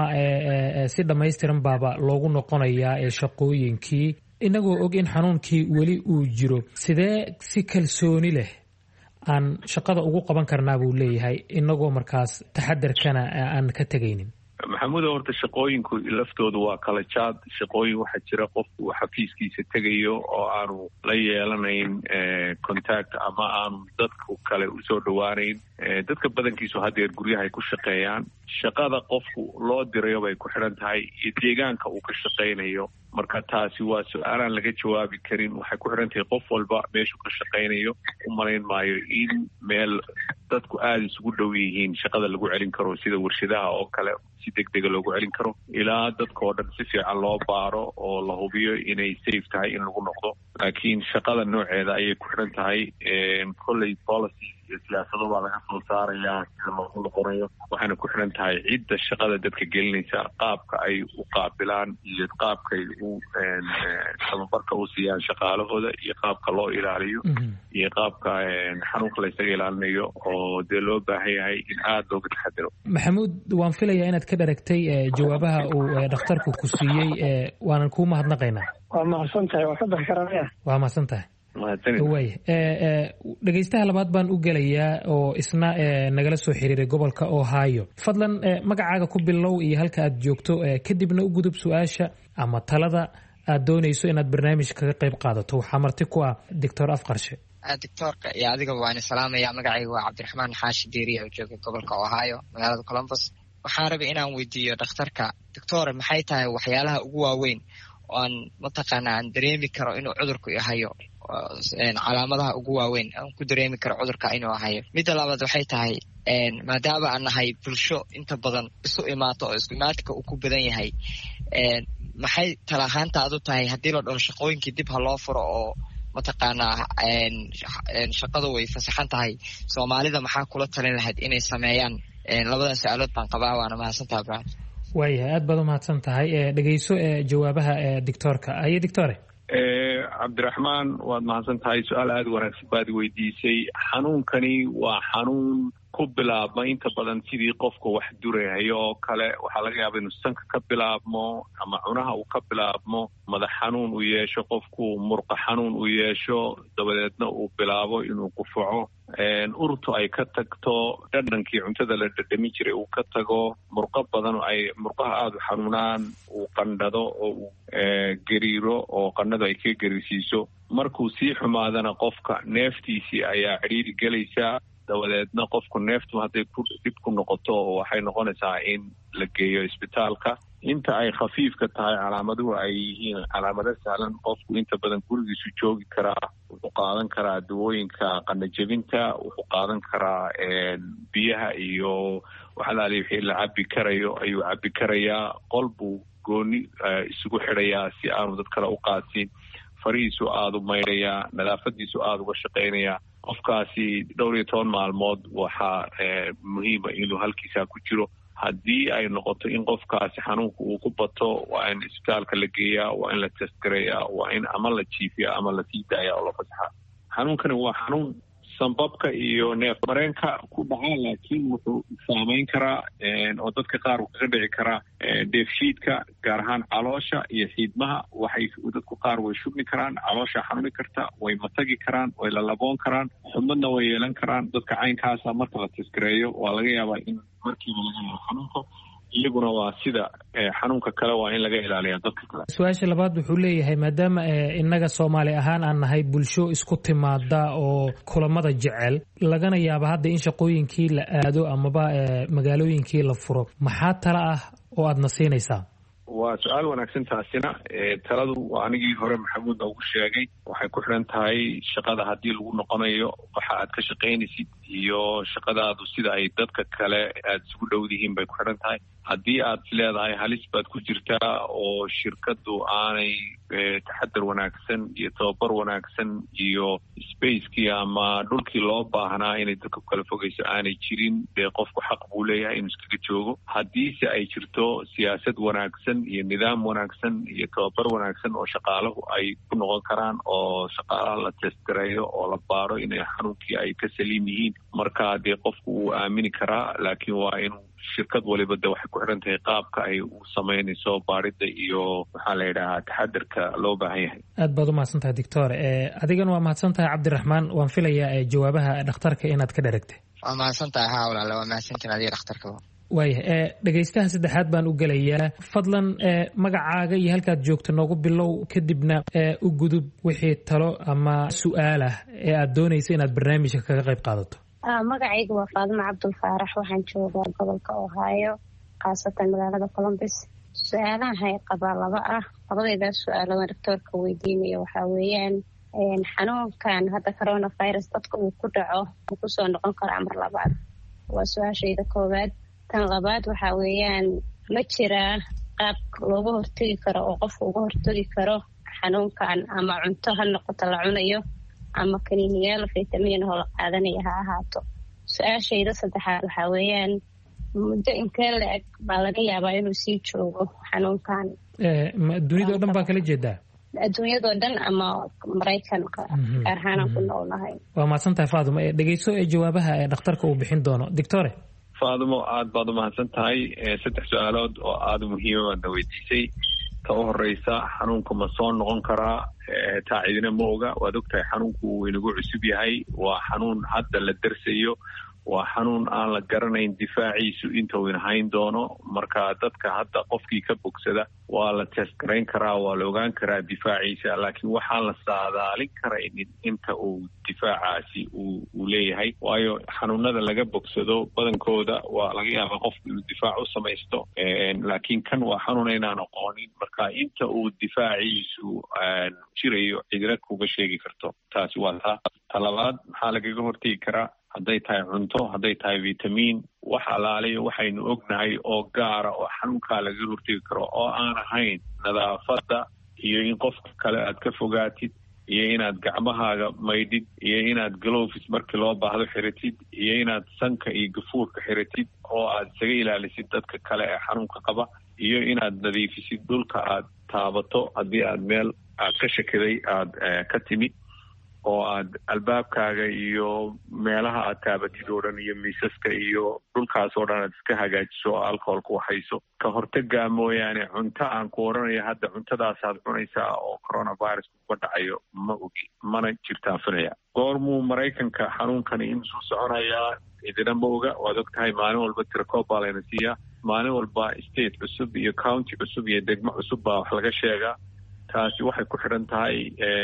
si dhammaystiran baaba loogu noqonayaa ee shaqooyinkii inagoo og in xanuunkii weli uu jiro sidee si kalsooni leh aan shaqada ugu qaban karnaa buu leeyahay inagoo markaas taxadarkana aan ka tegaynin. maxamuudo horta shaqooyinku laftoodu waa kala jaad. shaqooyin waxaa jira qofku xafiiskiisa tegayo oo aanu la yeelanayn contact ama aanu dadku kale usoo dhawaanayn. dadka badankiisu haddeer guryahay ku shaqeeyaan. shaqada qofku loo dirayo bay ku xidhan tahay iyo deegaanka uu ka shaqaynayo. marka taasi waa su-aalaan laga jawaabi karin. waxay ku xidhan tahay qof walba meeshuu ka shaqaynayo. u malayn maayo in meel dadku aada isugu dhow yihiin shaqada lagu celin karo sida warshadaha oo kale si degdega loogu celin karo ilaa dadka oo dhan si fiican loo baaro oo la hubiyo inay safe tahay in lagu noqdo. laakiin shaqada nooceeda ayay ku xidhan tahay. kolley policy iyo siyaasado baa laga soo saarayaa sida loogu noqonayo. waxayna ku xidhan tahay cidda shaqada dadka gelinaysa qaabka ay u qaabilaan iyo qaabkay u tababarka u siiyaan shaqaalahooda iyo qaabka loo ilaaliyo iyo qaabka xanuunka la isaga ilaalinayo oo dee loo baahan yahay in aada looga taxadiro. maxamuud waan filayaa inaad ka dharagtay jawaabaha uu dhakhtarku ku siiyey waanan kuu mahadnaqaynaa. waa mahadsan tahay waa ka bixi karanaya. waa mahadsan tahay. waay dhegaystaha labaad baan u gelayaa oo isna nagala soo xiriiray gobolka Ohio. fadlan magacaaga ku bilow iyo halka aad joogto kadibna u gudub su-aasha ama talada aad doonayso inaad barnaamij kaga qayb qaadato. waxaa marti ku ah doctor Afqarshe. doctorka iyo adiga waan salaamaya. magacaygu waa Cabdiraxmaan Xaashi Diiriye oo jooga gobolka Ohio magaalada Columbus. waxaan rabay inaan weydiiyo dhakhtarka doctor maxay tahay waxyaalaha ugu waaweyn oo aan mataqaana aan dareemi karo inuu cudurku yahayo calaamadaha ugu waaweyn aan ku dareemi karo cudurka inuu ahayo. midda labaad waxay tahay maadaama aan nahay bulsho inta badan isu imaato oo isku imaadka uu ku badan yahay maxay tala ahaantaadu tahay haddii la dhaho shaqooyinkii dib ha loo furo oo mataqaanaa shaqadu way fasaxan tahay soomaalida maxaa kula talin lahayd inay sameeyaan? labadaas su-aalood baan qabaa waana mahadsantaha bra. waayahay aad baad u mahadsan tahay. dhegayso jawaabaha doctoorka. aye doctore. cabdiraxmaan waad mahadsan tahay. su-aal aada wanaagsan baad weydiisay. xanuunkani waa xanuun ku bilaabma inta badan sidii qofka wax durahayo oo kale. waxaa laga yaaba inuu sanka ka bilaabmo ama cunaha uu ka bilaabmo, madax xanuun uu yeesho, qofku murqa xanuun uu yeesho, dabadeedna uu bilaabo inuu qufaco, urtu ay ka tagto, dhadhankii cuntada la dhadhamin jiray uu ka tago, murqo badan ay murqaha aada u xanuunaan, uu qandhado oo uu gariiro oo qandhadu ay ka gariirsiiso. markuu sii xumaadana qofka neeftiisii ayaa cidhiiri gelaysaa. dabadeedna qofku neeftu hadday dib ku noqoto waxay noqonaysaa in la geeyo isbitaalka. inta ay khafiifka tahay calaamaduhu ay yihiin calaamado sahlan, qofku inta badan gurigiisu joogi karaa, wuxuu qaadan karaa dawooyinka qandhajebinta, wuxuu qaadan karaa biyaha iyo waxalaali wixii la cabi karayo ayuu cabi karayaa. qol buu gooni isugu xidhayaa si aanu dad kale u qaadsin. farihiisu aada u maydhayaa, nadaafadiisu aada uga shaqaynayaa. qofkaasi 12 maalmood waxaa muhiima inuu halkiisaa ku jiro. haddii ay noqoto in qofkaasi xanuunka uu ku bato waa in isbitaalka la geeyaa, waa in la testgareeyaa, waa in ama la jiifiya ama la sii daaya oo la fasaxa. xanuunkani waa xanuun sanbabka iyo neef mareenka ku dhaca, laakiin wuxuu saameyn karaa oo dadka qaar uu kaga dhici karaa dheefshiidka, gaar ahaan caloosha iyo xiidmaha. dadku qaar way shubmi karaan, caloosha xanuuni karta, way matagi karaan, way lalaboon karaan, xubmadna way yeelan karaan. dadka caynkaasa marka la taskareeyo waa laga yaabaa in markiiba laga helo xanuunka. iyaguna waa sida xanuunka kale waa in laga ilaaliya dadka kale. su-aasha labaad wuxuu leeyahay maadaama innaga Soomaali ahaan aan nahay bulsho isku timaada oo kulamada jecel, lagana yaaba hadda in shaqooyinkii la aado amaba magaalooyinkii la furo, maxaa tala ah oo aadna siinaysaa? waa su-aal wanaagsan taasina. taladu waa anigii hore maxamuud ugu sheegay, waxay ku xidhan tahay shaqada haddii lagu noqonayo waxa aad ka shaqaynaysid iyo shaqadaadu sida ay dadka kale aada isugu dhowdihiin bay ku xidhan tahay. haddii aad leedahay halis baad ku jirtaa oo shirkadu aanay taxadar wanaagsan iyo tababar wanaagsan iyo spacekii ama dhulkii loo baahnaa inay dadka kala fogeyso aanay jirin dee qofku xaq buu leeyahay inuu iskaga joogo. haddiise ay jirto siyaasad wanaagsan iyo nidaam wanaagsan iyo tababar wanaagsan oo shaqaalahu ay ku noqon karaan oo shaqaalaha la testgareeyo oo la baaro inay xanuunkii ay ka saliim yihiin, markaa dee qofku wuu aamini karaa. laakiin waa inuu shirkad waliba de waxay ku xidhan tahay qaabka ay u samaynayso baarida iyo maxaa la yidhahaa taxadarka loo baahan yahay. aad baad umahadsan tahay doctor. adigana waa mahadsan tahay cabdiraxmaan. waan filayaa jawaabaha dhakhtarka inaad ka dheragtay. waa mahadsan tahay haa walaale, waa mahadsantiin adiga dhakhtarka. waaya dhegaystaha saddexaad baan u gelayaa. fadlan magacaaga iyo halkaad joogto noogu bilow, kadibna u gudub wixii talo ama su-aal ah ee aad doonaysa inaad barnaamijka kaga qayb qaadato. magacaygu waa Faadimo Cabdul Faarax, waxaan joogaa gobolka Ohio, khaasatan magaalada Columbus. su-aalaha qabaa laba ah. labadayda su-aalo aan doctorka weydiinayo waxaa weeyaan xanuunkan hadda coronavirus dadka uu ku dhaco ma kusoo noqon karaa mar labaad? waa su-aashayda koowaad. tan labaad waxaa weeyaan ma jiraa qaab looga hortegi karo oo qofka uga hortegi karo xanuunkan, ama cunto ha noqoto la cunayo ama kaniiniyaal fitamiin oo la qaadanaya ha ahaato. su-aashayda saddexaad waxaa weeyaan muddo inkee la-eg baa laga yaabaa inuu sii joogo xanuunkan? dunidao dhan baa kala jeedaa? adduunyadoo dhan ama maraykanka gaar ahaanaan ku noolnahay. waa mahadsan tahay Faadimo. dhegeyso jawaabaha dhakhtarka uu bixin doono. doctore. Faadimo aad baad umahadsan tahay. 3 su-aalood oo aada muhiima baadna weydiisay. ta u horeysa, xanuunka ma soo noqon karaa? taa cidina ma oga. waad ogtahay xanuunku wuu inagu cusub yahay. waa xanuun hadda la darsayo. waa xanuun aan la garanayn difaaciisu inta uu inahayn doono. marka dadka hadda qofkii ka bogsada waa la testgarayn karaa, waa la ogaan karaa difaaciisa, laakiin waxaan la saadaalin karaynin inta uu difaacaasi uu leeyahay. waayo xanuunada laga bogsado badankooda waa laga yaaba qofku inuu difaac u samaysto, laakiin kan waa xanuun inaan aqoonin. marka inta uu difaaciisu jirayo cidina kuga sheegi karto. taasi waa taa. ta labaad, maxaa lagaga hortegi karaa? hadday tahay cunto, hadday tahay vitamiin, wax alaaliyo waxaynu ognahay oo gaara oo xanuunkaa lagaga hortegi karo oo aan ahayn nadaafadda iyo in qofka kale aad ka fogaatid, iyo inaad gacmahaaga maydhid, iyo inaad gloves markii loo baahdo xiratid, iyo inaad sanka iyo gafuurka xiratid oo aad isaga ilaalisid dadka kale ee xanuunka qaba, iyo inaad nadiifisid dhulka aad taabato haddii aad meel aad ka shakiday aad ka timi, oo aad albaabkaaga iyo meelaha aad taabatid oo dhan iyo miisaska iyo dhulkaas oo dhan aad iska hagaajiso oo alcoholka waxayso. ka hortagaa mooyaane cunto aan ku odhanayo hadda cuntadaasaad cunaysaa oo coronavirus uga dhacayo ma ogi, mana jirtaan filaya. goormuu maraykanka xanuunkani inusuu soconayaa cidina ma oga. waad og tahay maalin walba tirakoob baa layna siiyaa. maalin walba state cusub iyo county cusub iyo degmo cusub baa wax laga sheegaa. taasi waxay ku xidhan tahay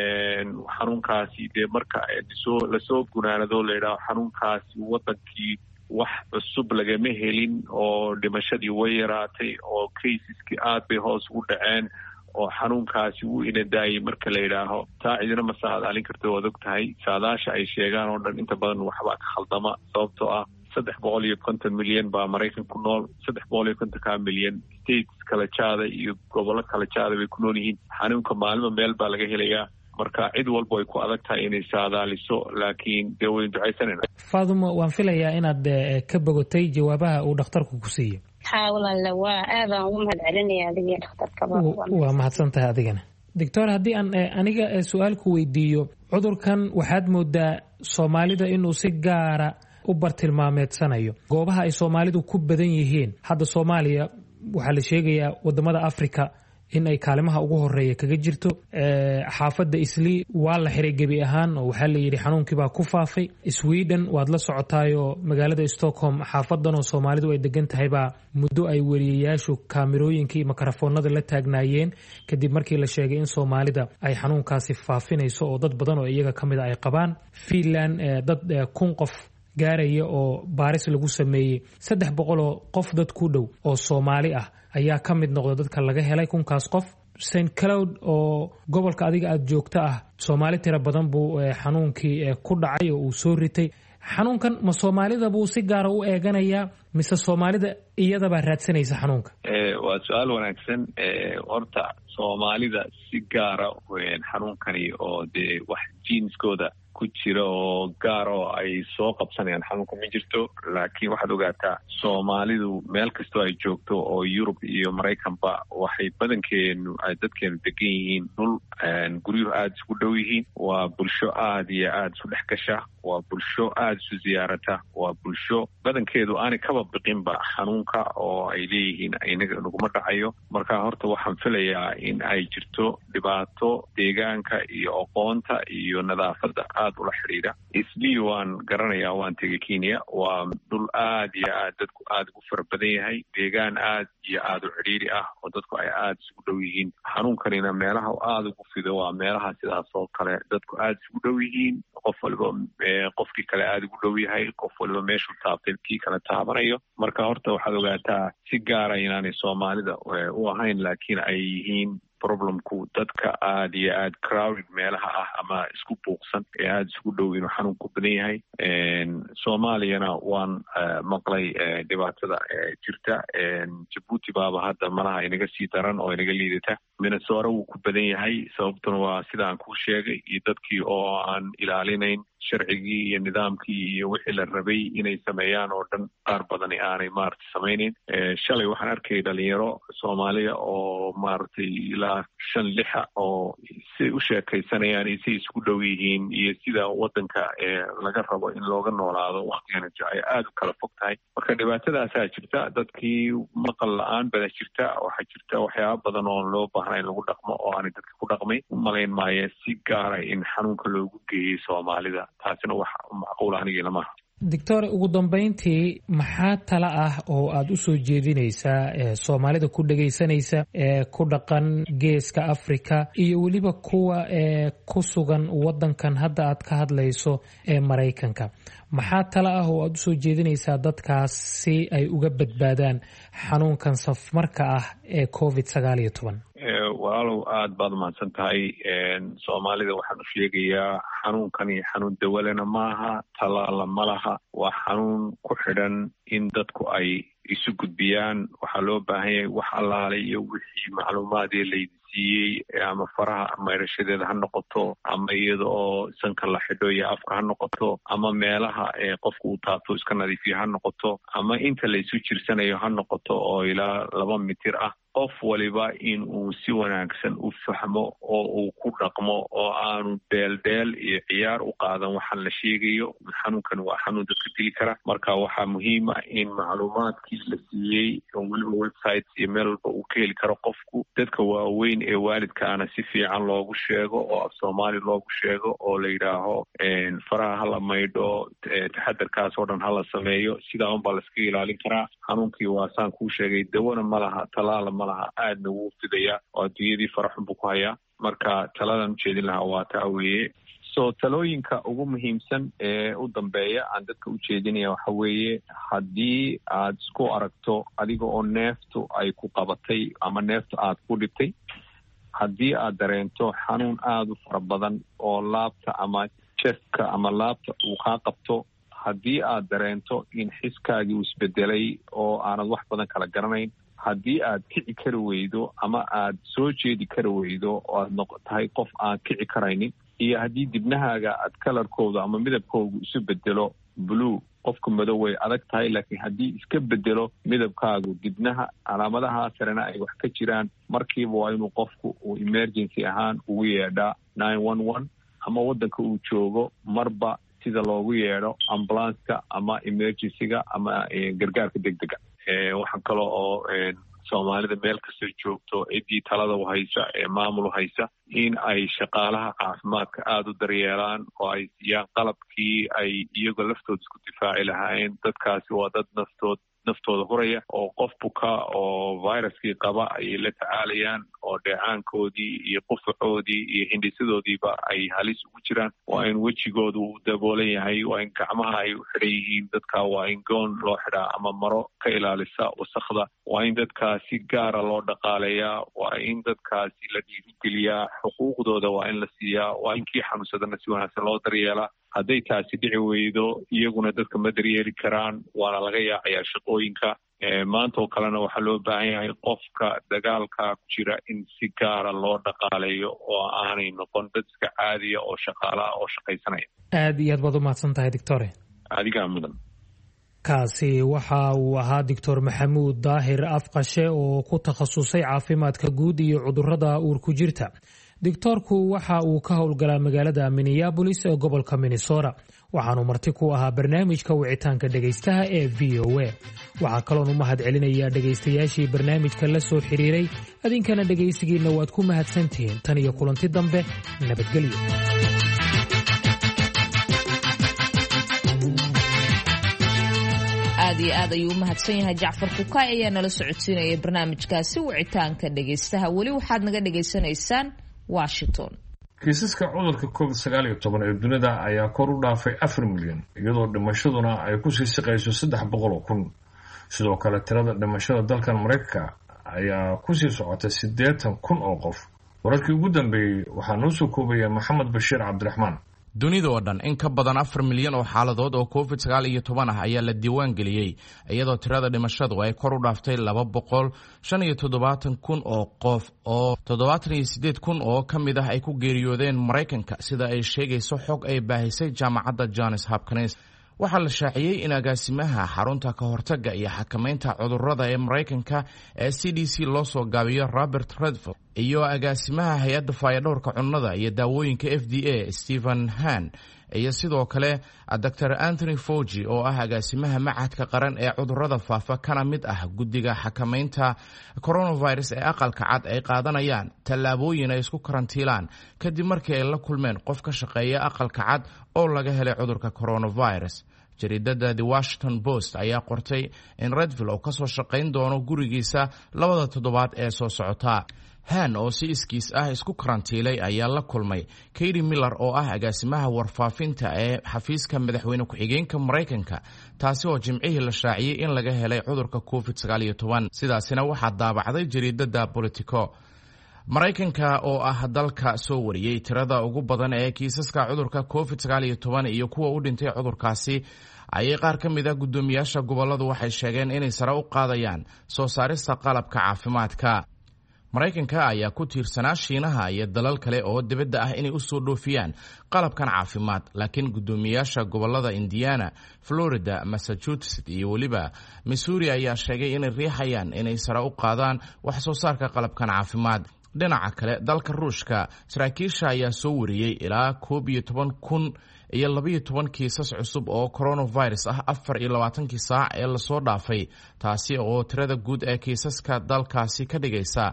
xanuunkaasi dee marka lasoo gunaanado layidhaho xanuunkaasi wadankii wax cusub lagama helin oo dhimashadii way yaraatay oo caseski aad bay hoos ugu dhaceen oo xanuunkaasi wuu inadaayay marka la yidhaaho. taa cidina ma saadaalin karto. waad og tahay saadaasha ay sheegaan oo dhan inta badan waxbaa ka khaldama, sababtoo ah 350 milyan baa maraykan ku nool. 350 milyan states kala jaada iyo gobollo kala jaada bay ku nool yihiin. xanuunka maalima meel baa laga helayaa. marka cid walba ay ku adag tahay inay saadaaliso, laakiin dee waynu ducaysanayna. Faadimo, waan filayaa inaad ka bogotay jawaabaha uu dhakhtarku ku siiyey. haa walaale, waa aadaan ugu mahad celinaya adiga dhakhtarkaba. waa mahadsan tahay adigana. doctor, haddii aan aniga su-aal ku weydiiyo, cudurkan waxaad moodaa soomaalida inuu si gaara u bartilmaameedsanayo goobaha ay soomaalidu ku badan yihiin. hadda Soomaaliya waxaa la sheegayaa wadamada Afrika in ay kaalimaha ugu horeeya kaga jirto. xaafadda Islii waa la xiray gebi ahaan oo waxaa la yidhi xanuunkii baa ku faafay. Sweden waad la socotaayoo magaalada Stockholm xaafadan oo Soomaalidu ay degan tahay baa muddo ay wariyayaashu kaamirooyinkii iyo makarafoonada la taagnaayeen kadib markii la sheegay in Soomaalida ay xanuunkaasi faafinayso oo dad badan oo iyaga ka mid ay qabaan. Finland dad 1,000 qof gaaraya oo baaris lagu sameeyey 300 oo qof dad ku dhow oo Soomaali ah ayaa ka mid noqda dadka laga helay 1,000 qof. St Cloud oo gobolka adiga aad joogta ah Soomaali tira badan buu xanuunkii ku dhacay oo uu soo ritay. xanuunkan ma soomaalida buu si gaara u eeganayaa mise soomaalida iyadabaa raadsanaysa xanuunka? waa su-aal wanaagsan. horta soomaalida si gaara xanuunkani oo dee wax jiinskooda ku jira oo gaar oo ay soo qabsanayaan xanuunka ma jirto, laakiin waxaad ogaataa soomaalidu meel kastoo ay joogto oo Yurub iyo Maraykanba waxay badankeenu ay dadkeenu degan yihiin dhul guryuhu aada isku dhow yihiin. waa bulsho aada iyo aada isu dhex gasha, waa bulsho aada isu ziyaarata, waa bulsho badankeedu aanay kaba biqinba xanuunka oo ay leeyihiin inaga naguma dhacayo. marka horta waxaan filayaa in ay jirto dhibaato deegaanka iyo aqoonta iyo nadaafadda aada ula xidhiidha. isbii waan garanayaa, waan tegay Kenya, waa dhul aada iyo aad dadku aada ugu fara badan yahay, deegaan aada iyo aada u cidhiiri ah oo dadku ay aada isugu dhow yihiin. xanuunkanina meelaha aada ugu fido waa meelaha sidaas oo kale dadku aada isugu dhow yihiin, qof waliba qofkii kale aada ugu dhow yahay, qof waliba meeshuu taabtay kii kale taabanayo. marka horta waxaad ogaataa si gaara inaanay soomaalida u ahayn, laakiin ay yihiin problemku dadka aada iyo aada crowded meelaha ah ama isku buuqsan ee aada isugu dhow inuu xanuunku badan yahay. soomaaliyana waan maqlay dhibaatada jirta. Jabuuti baaba hadda malaha inaga sii daran oo inaga liidata. Minnesota wuu ku badan yahay, sababtuna waa sida aan kuu sheegay, iyo dadkii oo aan ilaalinayn sharcigii iyo nidaamkii iyo wixii la rabay inay sameeyaan oo dhan qaar badani aanay maaragtay samaynayn. shalay waxaan arkayay dhalinyaro Soomaaliya oo maaragtay ilaa 5-6 oo si u sheekaysanayaan iyo si isku dhow yihiin iyo sida wadanka laga rabo in looga noolaado waqtigan ay aada u kala fog tahay. marka dhibaatadaasaa jirta, dadkii maqal la-aan bada jirta, waxaa jirta waxyaaba badan oo loo baahna in lagu dhaqmo oo aanay dadka ku dhaqmay. umalayn maayo si gaara in xanuunka loogu geeyey Soomaalida, taasina wax macquul anigii lama aha. doctor, ugu dambayntii maxaa tala ah oo aada u soo jeedinaysaa soomaalida ku dhagaysanaysa ku dhaqan geeska Afrika iyo weliba kuwa ku sugan wadankan hadda aad ka hadlayso ee Maraykanka? maxaa tala ah oo aada u soo jeedinaysaa dadkaas si ay uga badbaadaan xanuunkan safmarka ah ee COVID-19? walaalow aada baad umahadsan tahay. soomaalida waxaan u sheegayaa xanuunkani xanuun dawalena maaha, talaala ma laha. waa xanuun ku xidhan in dadku ay isu gudbiyaan. waxaa loo baahan yahay wax allaale iyo wixii macluumaadee laydi siiyey ama faraha mayrashadeeda ha noqoto, ama iyada oo sanka la xidho iyo afka ha noqoto, ama meelaha qofku uu taabto iska nadiifiyo ha noqoto, ama inta laysu jirsanayo ha noqoto oo ilaa 2 mitir ah. qof waliba in uu si wanaagsan u fahmo oo uu ku dhaqmo oo aanu dheeldheel iyo ciyaar u qaadan waxaan la sheegayo. xanuunkan waa xanuun dadka dili kara. marka waxaa muhiima in macluumaadkii la siiyey oo weliba websites iyo meel walba uu ka heli karo qofku. dadka waaweyn ee waalidkaana si fiican loogu sheego oo af Soomaali loogu sheego oo la yidhaaho faraha hala maydho, taxadarkaas oo dhan hala sameeyo. sidaa unbaa laiskaga ilaalin karaa. xanuunkii waa saan kuu sheegay, dawana ma laha, talaala malaha, aadna wuu fidayaa oo adduunyadii faraxun buu ku hayaa. marka taladan ujeedin lahaa waa taa weeye. talooyinka ugu muhiimsan ee u dambeeya aan dadka u jeedinaya waxa weeye, haddii aad isku aragto adiga oo neeftu ay ku qabatay ama neeftu aad ku dhibtay, haddii aad dareento xanuun aada u fara badan oo laabta ama chestka ama laabta uu kaa qabto, haddii aad dareento in xiskaagii uu isbedelay oo aanad wax badan kala garanayn, haddii aad kici kari weydo ama aad soo jeedi kari weydo oo aad tahay qof aan kici karaynin, iyo haddii dibnahaaga aad kalarkooda ama midabkoodu isu bedelo blue, qofka madow way adag tahay, laakiin haddii iska bedelo midabkaagu dibnaha, calaamadaha sarena ay wax ka jiraan, markiiba waa inuu qofku uu emergency ahaan ugu yeedhaa 911 ama wadanka uu joogo marba sida loogu yeedho ambulanska ama emergencyga ama gargaarka degdega. waxaan kale oo Soomaalida meel kastoo joogto ciddii talada u haysa ee maamul u haysa in ay shaqaalaha caafimaadka aada u daryeelaan oo ay siiyaan qalabkii ay iyagoo laftooda isku difaaci lahaayeen. dadkaasi waa dad naftooda huraya oo qof buka oo viruskii qaba ayay la tacaalayaan oo dheecaankoodii iyo qufacoodii iyo hindhisadoodiiba ay halis ugu jiraan. waa in wejigooda uu daboolan yahay, waa in gacmaha ay u xidhan yihiin. dadka waa in goon loo xidhaa ama maro ka ilaalisa wasakda. waa in dadkaas si gaara loo dhaqaaleeyaa. waa in dadkaasi la dhiirigeliyaa. xuquuqdooda waa in la siiyaa. waa in kii xanuunsadana si wanaagsan loo daryeelaa. hadday taasi dhici weydo iyaguna dadka ma daryeeli karaan, waana laga yaacayaa shaqooyinka. Maanta oo kalena waxaa loo baahan yahay qofka dagaalka ku jira in si gaara loo dhaqaaleeyo oo aanay noqon dad iska caadiya oo shaqaalaha oo shaqaysanaya. aad iyo aad baad u mahadsan tahay doctore. adigaa mudan. kaasi waxa uu ahaa doctor maxamuud daahir afqashe oo ku takhasusay caafimaadka guud iyo cudurrada uurku jirta. doctorku waxa uu ka howlgalaa magaalada Minneapolis ee gobolka Minnesota, waxaanu marti ku ahaa barnaamijka wicitaanka dhegaystaha ee VOA. waxaa kaloon u mahad celinayaa dhegaystayaashii barnaamijka la soo xiriiray. adinkana dhegaysigiina waad ku mahadsantihiin. tan iyo kulanti dambe, nabadgelyo. aad iyo aad ayuu u mahadsan yahay Jacfar Kukaay ayaa nala socodsiinaya barnaamijkaasi wicitaanka dhegaystaha. weli waxaad naga dhegaysanaysaan Washington. kiisaska cudurka COVID-19 ee dunida ayaa kor u dhaafay 4 milyan, iyadoo dhimashaduna ay ku sii siqayso 300,000. sidoo kale tirada dhimashada dalkan Mareykanka ayaa ku sii socotay 80,000 oo qof. wararkii ugu dambeeyay waxaa noo soo koobaya Maxamed Bashiir Cabdiraxmaan. dunida oo dhan in ka badan 4 milyan oo xaaladood oo COVID-19 ah ayaa la diiwaan geliyey, iyadoo tirada dhimashadu ay kor u dhaaftay 275,000 oo qof, oo 78,000 oo ka mid ah ay ku geeriyoodeen Mareykanka, sida ay sheegayso xog ay baahisay jaamacadda Johns Hopkins. waxaa la shaaciyey in agaasimaha xarunta ka hortagga iyo xakamaynta cudurrada ee Mareykanka ee CDC loo soo gaabiyo Robert Redfield iyo agaasimaha hay-adda fayadhowrka cunnada iyo daawooyinka FDA Stephen Hahn iyo sidoo kale Dr. Anthony Fauci oo ah agaasimaha machadka qaran ee cudurrada faafa kana mid ah guddiga xakamaynta coronavirus ee aqalka cad ay qaadanayaan tallaabooyin ay isku karantiilaan kadib markii ay la kulmeen qof ka shaqeeya aqalka cad oo laga helay cudurka coronavirus. jariidada The Washington Post ayaa qortay in Redfield oo kasoo shaqayn doono gurigiisa 2 toddobaad ee soo socota. Han oo si iskiis ah isku karantiilay ayaa la kulmay Katie Miller oo ah agaasimaha warfaafinta ee xafiiska madaxweyne ku-xigeenka Mareykanka, taasi oo jimcihii la shaaciyey in laga helay cudurka COVID-19. sidaasina waxaa daabacday jariidada Politico. Mareykanka oo ah dalka soo wariyey tirada ugu badan ee kiisaska cudurka COVID-19 iyo kuwa u dhintay cudurkaasi, ayay qaar ka mid ah guddoomiyaasha gobolladu waxay sheegeen inay sare u qaadayaan soo saarista qalabka caafimaadka. Mareykanka ayaa ku tiirsanaa Shiinaha iyo dalal kale oo dibadda ah inay u soo dhoofiyaan qalabkan caafimaad, laakiin guddoomiyaasha gobollada Indiana, Florida, Massachusetts iyo weliba Missouri ayaa sheegay inay riixayaan inay sare u qaadaan wax soo saarka qalabkan caafimaad. dhinaca kale, dalka Ruushka saraakiisha ayaa soo wariyey ilaa 12,012 kiisas cusub oo coronavirus ah 24 saac ee lasoo dhaafay, taasi oo tirada guud ee kiisaska dalkaasi ka dhigaysa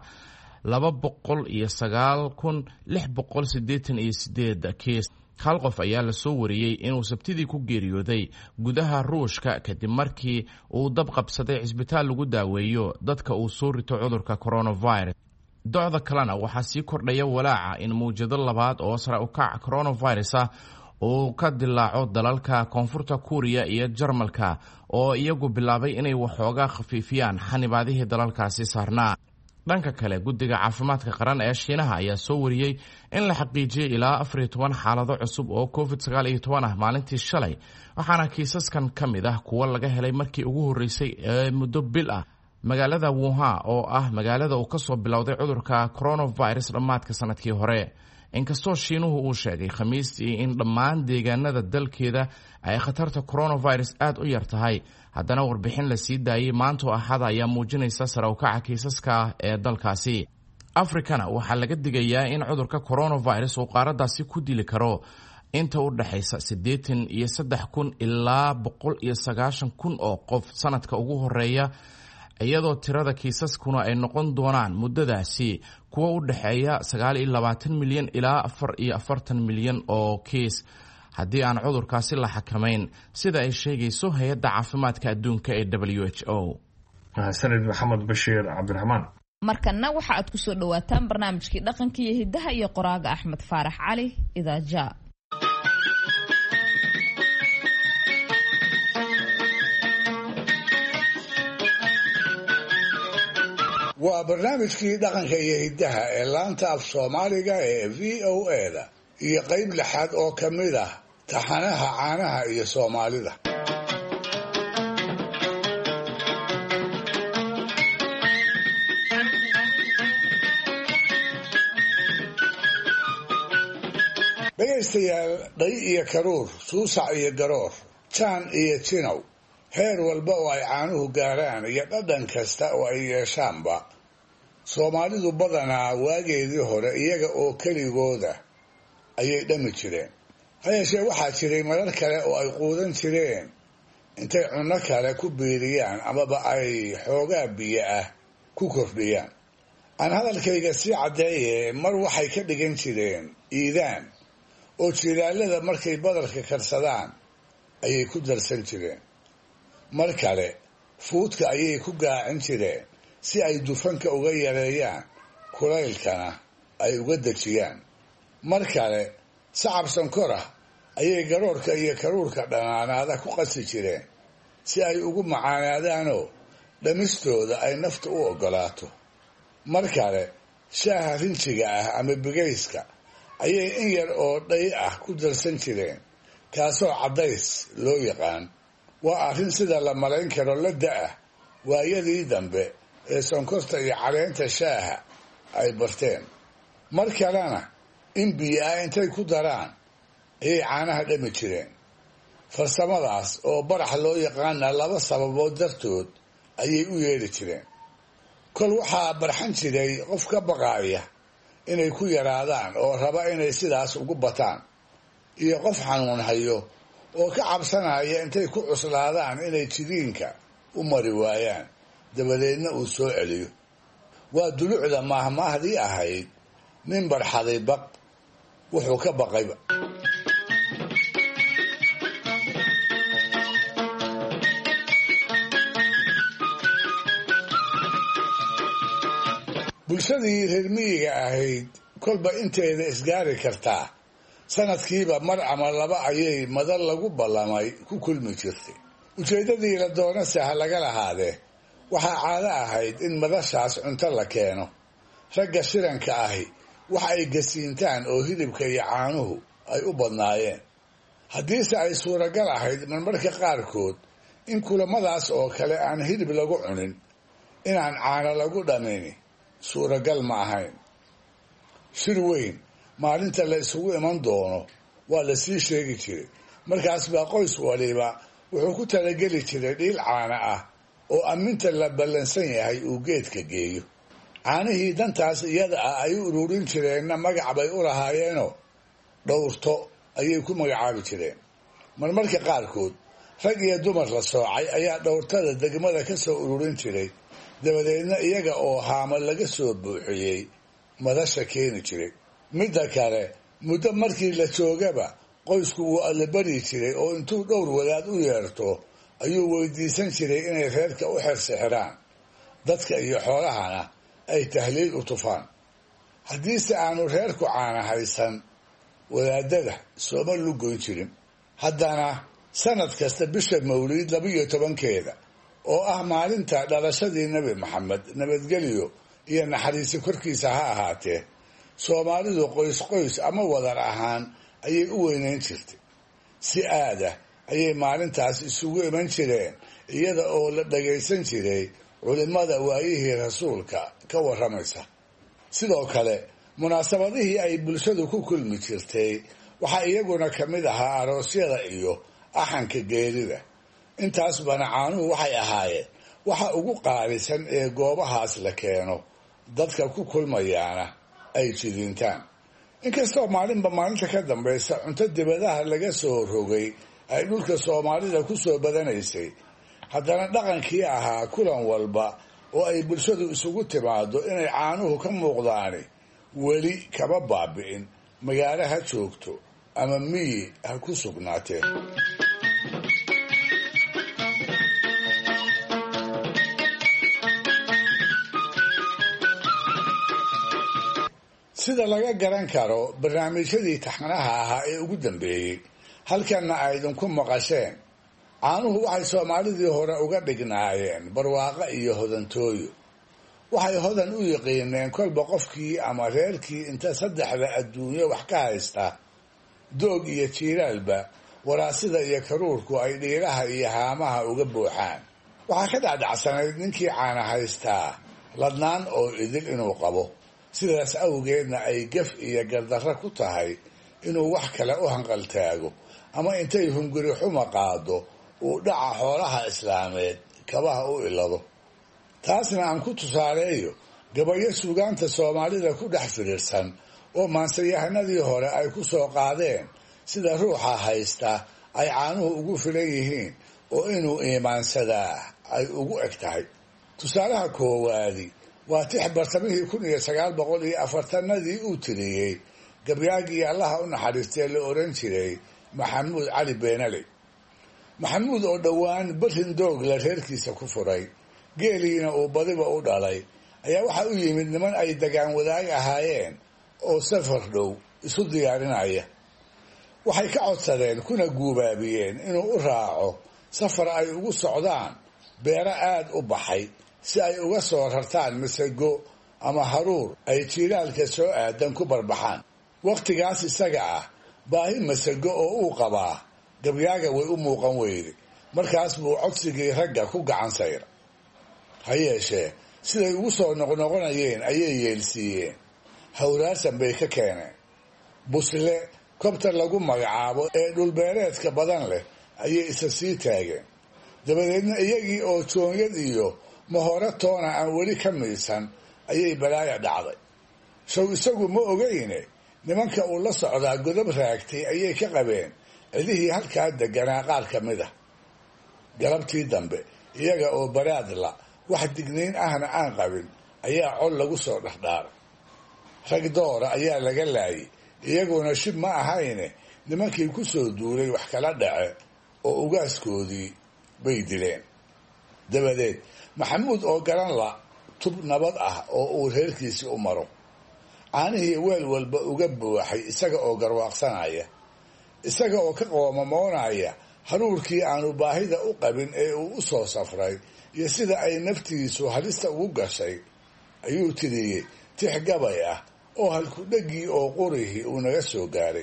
209,688 kiis. hal qof ayaa la soo wariyey inuu Sabtidii ku geeriyooday gudaha Ruushka kadib markii uu dab qabsaday cisbitaal lagu daaweeyo dadka uu soo rito cudurka coronavirus. docda kalena waxaa sii kordhaya walaaca in mawjado labaad oo sare u kaca coronavirus ah uu ka dilaaco dalalka Koonfurta Kuuriya iyo Jarmalka oo iyagu bilaabay inay waxoogaa khafiifiyaan xanibaadihii dalalkaasi saarnaa. dhanka kale, guddiga caafimaadka qaran ee Shiinaha ayaa soo wariyey in la xaqiijiyey ilaa 14 xaalado cusub oo COVID-19 ah maalintii shalay, waxaana kiisaskan ka mid ah kuwa laga helay markii ugu horreysay ee muddo bil ah magaalada Wuhan oo ah magaalada uu kasoo bilowday cudurka coronavirus dhammaadka sanadkii hore. inkastoo Shiinuhu uu sheegay Khamiistii in dhammaan deegaanada dalkeeda ay khatarta coronavirus aad u yar tahay, haddana warbixin la sii daayey maanta oo Axad ayaa muujinaysa sare u kaca kiisaska ee dalkaasi. Afrikana waxaa laga digayaa in cudurka coronavirus uu qaaradaasi ku dili karo inta u dhaxaysa 83,000 ilaa 190,000 oo qof sanadka ugu horeeya, iyadoo tirada kiisaskuna ay noqon doonaan muddadaasi kuwa u dhaxeeya 29 milyan ilaa 44 milyan oo kiis haddii aan cudurkaasi la xakamayn, sida ay sheegayso hay-adda caafimaadka adduunka ee WHO. mahadsanid Maxamed Bashiir Cabdiraxmaan. markana waxa aad ku soo dhawaataan barnaamijkii dhaqanka iyo hidaha iyo qoraaga Axmed Faarax Cali Idaaja. waa barnaamijkii dhaqanka iyo hidaha ee laanta af Soomaaliga ee VOA-da iyo qayb lixaad oo ka mid ah taxanaha caanaha iyo soomaalida. dhegaystayaal, dhay iyo karuur, suusac iyo garoor, jaan iyo jinow, heer walba oo ay caanuhu gaaraan iyo dhadhan kasta oo ay yeeshaanba, soomaalidu badanaa waageedii hore iyaga oo keligooda ayay dhami jireen. ha yeeshee waxaa jiray marar kale oo ay quudan jireen intay cunno kale ku biiriyaan amaba ay xoogaa biyo ah ku kordhiyaan. aan hadalkayga sii caddeeye, mar waxay ka dhigan jireen iidaan oo jilaalada markay badarka karsadaan ayay ku darsan jireen. mar kale fuudka ayay ku gaacin jireen si ay dufanka uga yareeyaan, kulaylkana ay uga dejiyaan. mar kale sacab sonkor ah ayay garoorka iyo karuurka dhanaanaada ku qasi jireen si ay ugu macaanaadaanoo dhamistooda ay nafta u oggolaato. mar kale shaaha rinjiga ah ama bigayska ayay in yar oo dhay ah ku darsan jireen, kaasoo caddays loo yaqaan. waa arrin sida la malayn karo la da-ah waayadii dambe ee sonkorta iyo caleenta shaaha ay barteen. mar kalena in biyo ah intay ku daraan ayay caanaha dhami jireen. farsamadaas oo barax loo yaqaana laba sababood dartood ayay u yeedhi jireen. kol waxaa barxan jiray qof ka baqaaya inay ku yaraadaan oo raba inay sidaas ugu bataan, iyo qof xanuun hayo oo ka cabsanaya intay ku cuslaadaan inay jidiinka u mari waayaan dabadeedna uu soo celiyo. waa dulucda maahmaahdii ahayd nin barxaday baq wuxuu ka baqayba. bulshadii reer miyiga ahayd kolba inteeda isgaari kartaa sanadkiiba mar ama laba ayay madal lagu ballamay ku kulmi jirtay. ujeeddadii la doonase ha laga lahaadee waxaa caado ahayd in madashaas cunto la keeno. ragga shiranka ahi waxa ay gasiintaan oo hilibka iyo caanuhu ay u badnaayeen. haddiise ay suuragal ahayd marmarka qaarkood in kulamadaas oo kale aan hilib lagu cunin, inaan caano lagu dhamini suuragal ma ahayn. shir weyn maalinta la isugu iman doono waa la sii sheegi jiray. markaas baa qoys waliba wuxuu ku talageli jiray dhiil caana ah oo amminta la ballansan yahay uu geedka geeyo. caanihii dantaas iyada ah ay u ururin jireenna magac bay u lahaayeenoo dhowrto ayay ku magacaabi jireen. marmarka qaarkood rag iyo dumar la soocay ayaa dhowrtada degmada ka soo ururin jiray, dabadeedna iyaga oo haama laga soo buuxiyey madasha keeni jiray. midda kale muddo markii la joogaba qoysku wuu allabari jiray oo intuu dhowr wadaad u yeerto ayuu weydiisan jiray inay reerka u xersixiraan, dadka iyo xoolahana ay tahliil u tufaan. haddiise aanu reerku caana haysan, wadaadada sooma lugoyn jirin. haddana sanad kasta bisha mawliid 12 oo ah maalinta dhalashadii nebi maxamed, nabadgelyo iyo naxariisi korkiisa ha ahaatee, soomaalidu qoys qoys ama wadar ahaan ayay u weynayn jirtay. si aada ayay maalintaas isugu iman jireen, iyada oo la dhagaysan jiray culimmada waayihii rasuulka ka warramaysa. sidoo kale munaasabadihii ay bulshadu ku kulmi jirtay waxaa iyaguna ka mid ahaa aroosyada iyo axanka geerida. intaas bana caanuhu waxay ahaayeen waxa ugu qaalisan ee goobahaas la keeno, dadka ku kulmayaana ay jidiintaan. inkastoo maalinba maalinta ka dambaysa cunto dibadaha laga soo rogay ay dhulka soomaalida ku soo badanaysay, haddana dhaqankii ahaa kulan walba oo ay bulshadu isugu timaado inay caanuhu ka muuqdaani weli kama baabi'in, magaalo ha joogto ama miyi ha ku sugnaatee. sida laga garan karo barnaamijyadii taxanaha ahaa ee ugu dambeeyey, halkanna aydinku maqasheen, caanuhu waxay soomaalidii hore uga dhignaayeen barwaaqo iyo hodantooyo. waxay hodan u yiqiineen kolba qofkii ama reerkii inta saddexda adduunyo wax ka haysta doog iyo jiilaalba waraasida iyo karuurku ay dhiiraha iyo haamaha uga buuxaan. waxaa ka dhacdacsanayd ninkii caana haystaa ladnaan oo idil inuu qabo, sidaas awgeedna ay gaf iyo gardarro ku tahay inuu wax kale u hanqaltaago ama intay hunguri xuma qaado uu dhaca xoolaha islaameed kabaha u ilado. taasna aan ku tusaaleeyo gabayo suugaanta soomaalida ku dhex fidhiirsan oo maansayahanadii hore ay ku soo qaadeen sida ruuxa haysta ay caanuhu ugu filan yihiin oo inuu iimaansadaa ay ugu eg tahay. tusaalaha koowaadi waa tix bartamihii 1940nadii uu tiriyey gabyaagii allaha u naxariistee la oran jiray maxamuud cali beenale. maxamuud oo dhowaan barin doogla reerkiisa ku furay, geeliina uu badiba u dhalay, ayaa waxaa u yimid niman ay dagaan wadaag ahaayeen oo safar dhow isu diyaarinaya. waxay ka codsadeen kuna guubaabiyeen inuu u raaco safar ay ugu socdaan beero aad u baxay si ay uga soo rartaan masago ama haruur ay jiilaalka soo aadan ku barbaxaan. wakhtigaas isaga ah baahi masago oo uu qabaa gabyaaga way u muuqan weyde, markaas buu codsigii ragga ku gacan sayra. ha yeeshee siday ugu soo noqnoqonayeen ayay yeelsiiyeen. hawraarsan bay ka keeneen. busle kobta lagu magacaabo ee dhulbeereedka badan leh ayay isa sii taageen. dabadeedna iyagii oo joonyad iyo mahore toona aan weli ka miisan ayay balaaya dhacday. show isagu ma ogeyne nimanka uu la socdaa godob raagtay ayay ka qabeen cidihii halkaa deganaa qaar ka mid ah. galabtii dambe iyaga oo baraadla wax digniin ahna aan qabin ayaa col lagu soo dhexdhaaray. rag doora ayaa laga laayay, iyaguna shib ma ahayne nimankii ku soo duulay wax kala dhace oo ugaaskoodii bay dileen. dabadeed maxamuud oo garan la tub nabad ah oo uu reerkiisii u maro, caanihii weel walba uga buuxay isaga oo garwaaqsanaya, isaga oo ka qoomamoonaya haruurkii aanu baahida u qabin ee uu u soo safray iyo sida ay naftiisu halista ugu gashay, ayuu tiriyey tix gabay ah oo halkudhegii oo qurihii uu naga soo gaaray.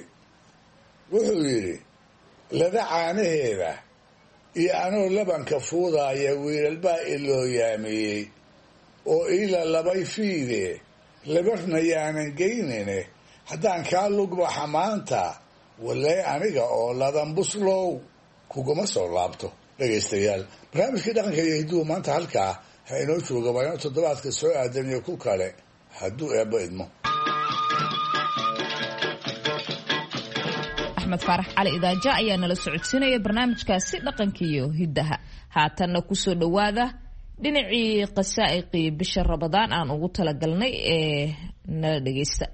wuxuu yidhi: lada caanaheeda iyo anoo labanka fuudaaya wiilalbaa iloo yaamiyey oo iila labay fiide labarna yaanan geynine haddaan kaa lugbaxa maanta walee aniga oo ladan buslow kuguma soo laabto. dhegaystayaal, barnaamijkii dhaqanka iyo hidduhu maanta halkaa ha inoo jooga waa inuu toddobaadka soo aadan iyo ku kale hadduu eebba idmo. axmed faarax cali idaaja ayaa nala socodsiinaya barnaamijkaasi dhaqanka iyo hiddaha. haatanna kusoo dhowaada dhinacii qasaa'iqii bisha Ramadaan aan ugu talagalnay ee nala dhagaysta.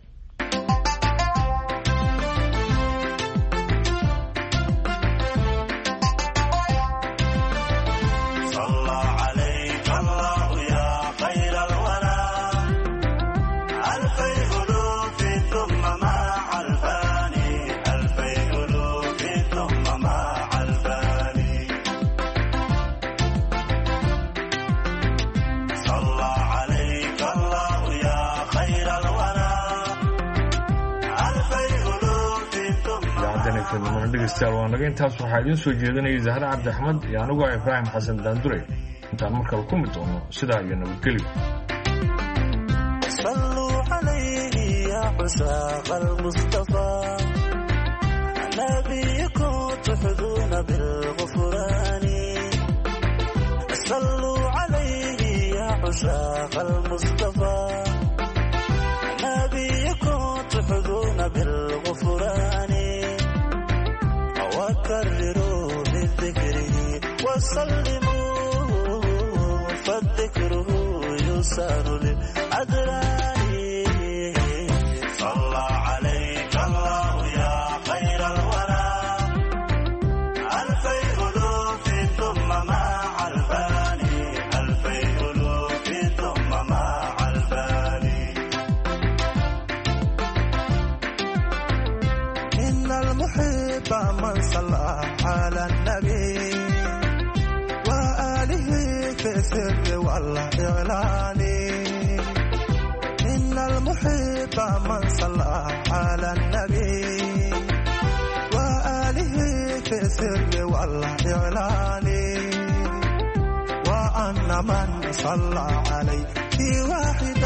dhegeystayaal waa naga intaas. waxaa idiin soo jeedinayay Zahra Cabdi Axmed iyo anigu Ibraahim Xasan Daandure. intaan mar kale ku mid doono sidaa iyo nabadgelyo. صلوا عليه يا عشاق المصطفى نبيكم تحظون بالغفران. صلوا عليه يا عشاق المصطفى نبيكم تحظون بالغفران. وكرروا بذكره وسلموا فالذكره يسار للأدران. صلى عليك الله يا خير الورى ألفي ألوف ثم مع الفاني ألفي ألوف ثم مع الفاني. إن المحب من صلى على النبي وآله في السر والإعلان. إن المحب من صلى على النبي جعلاني وأن من صلى عليه في واحد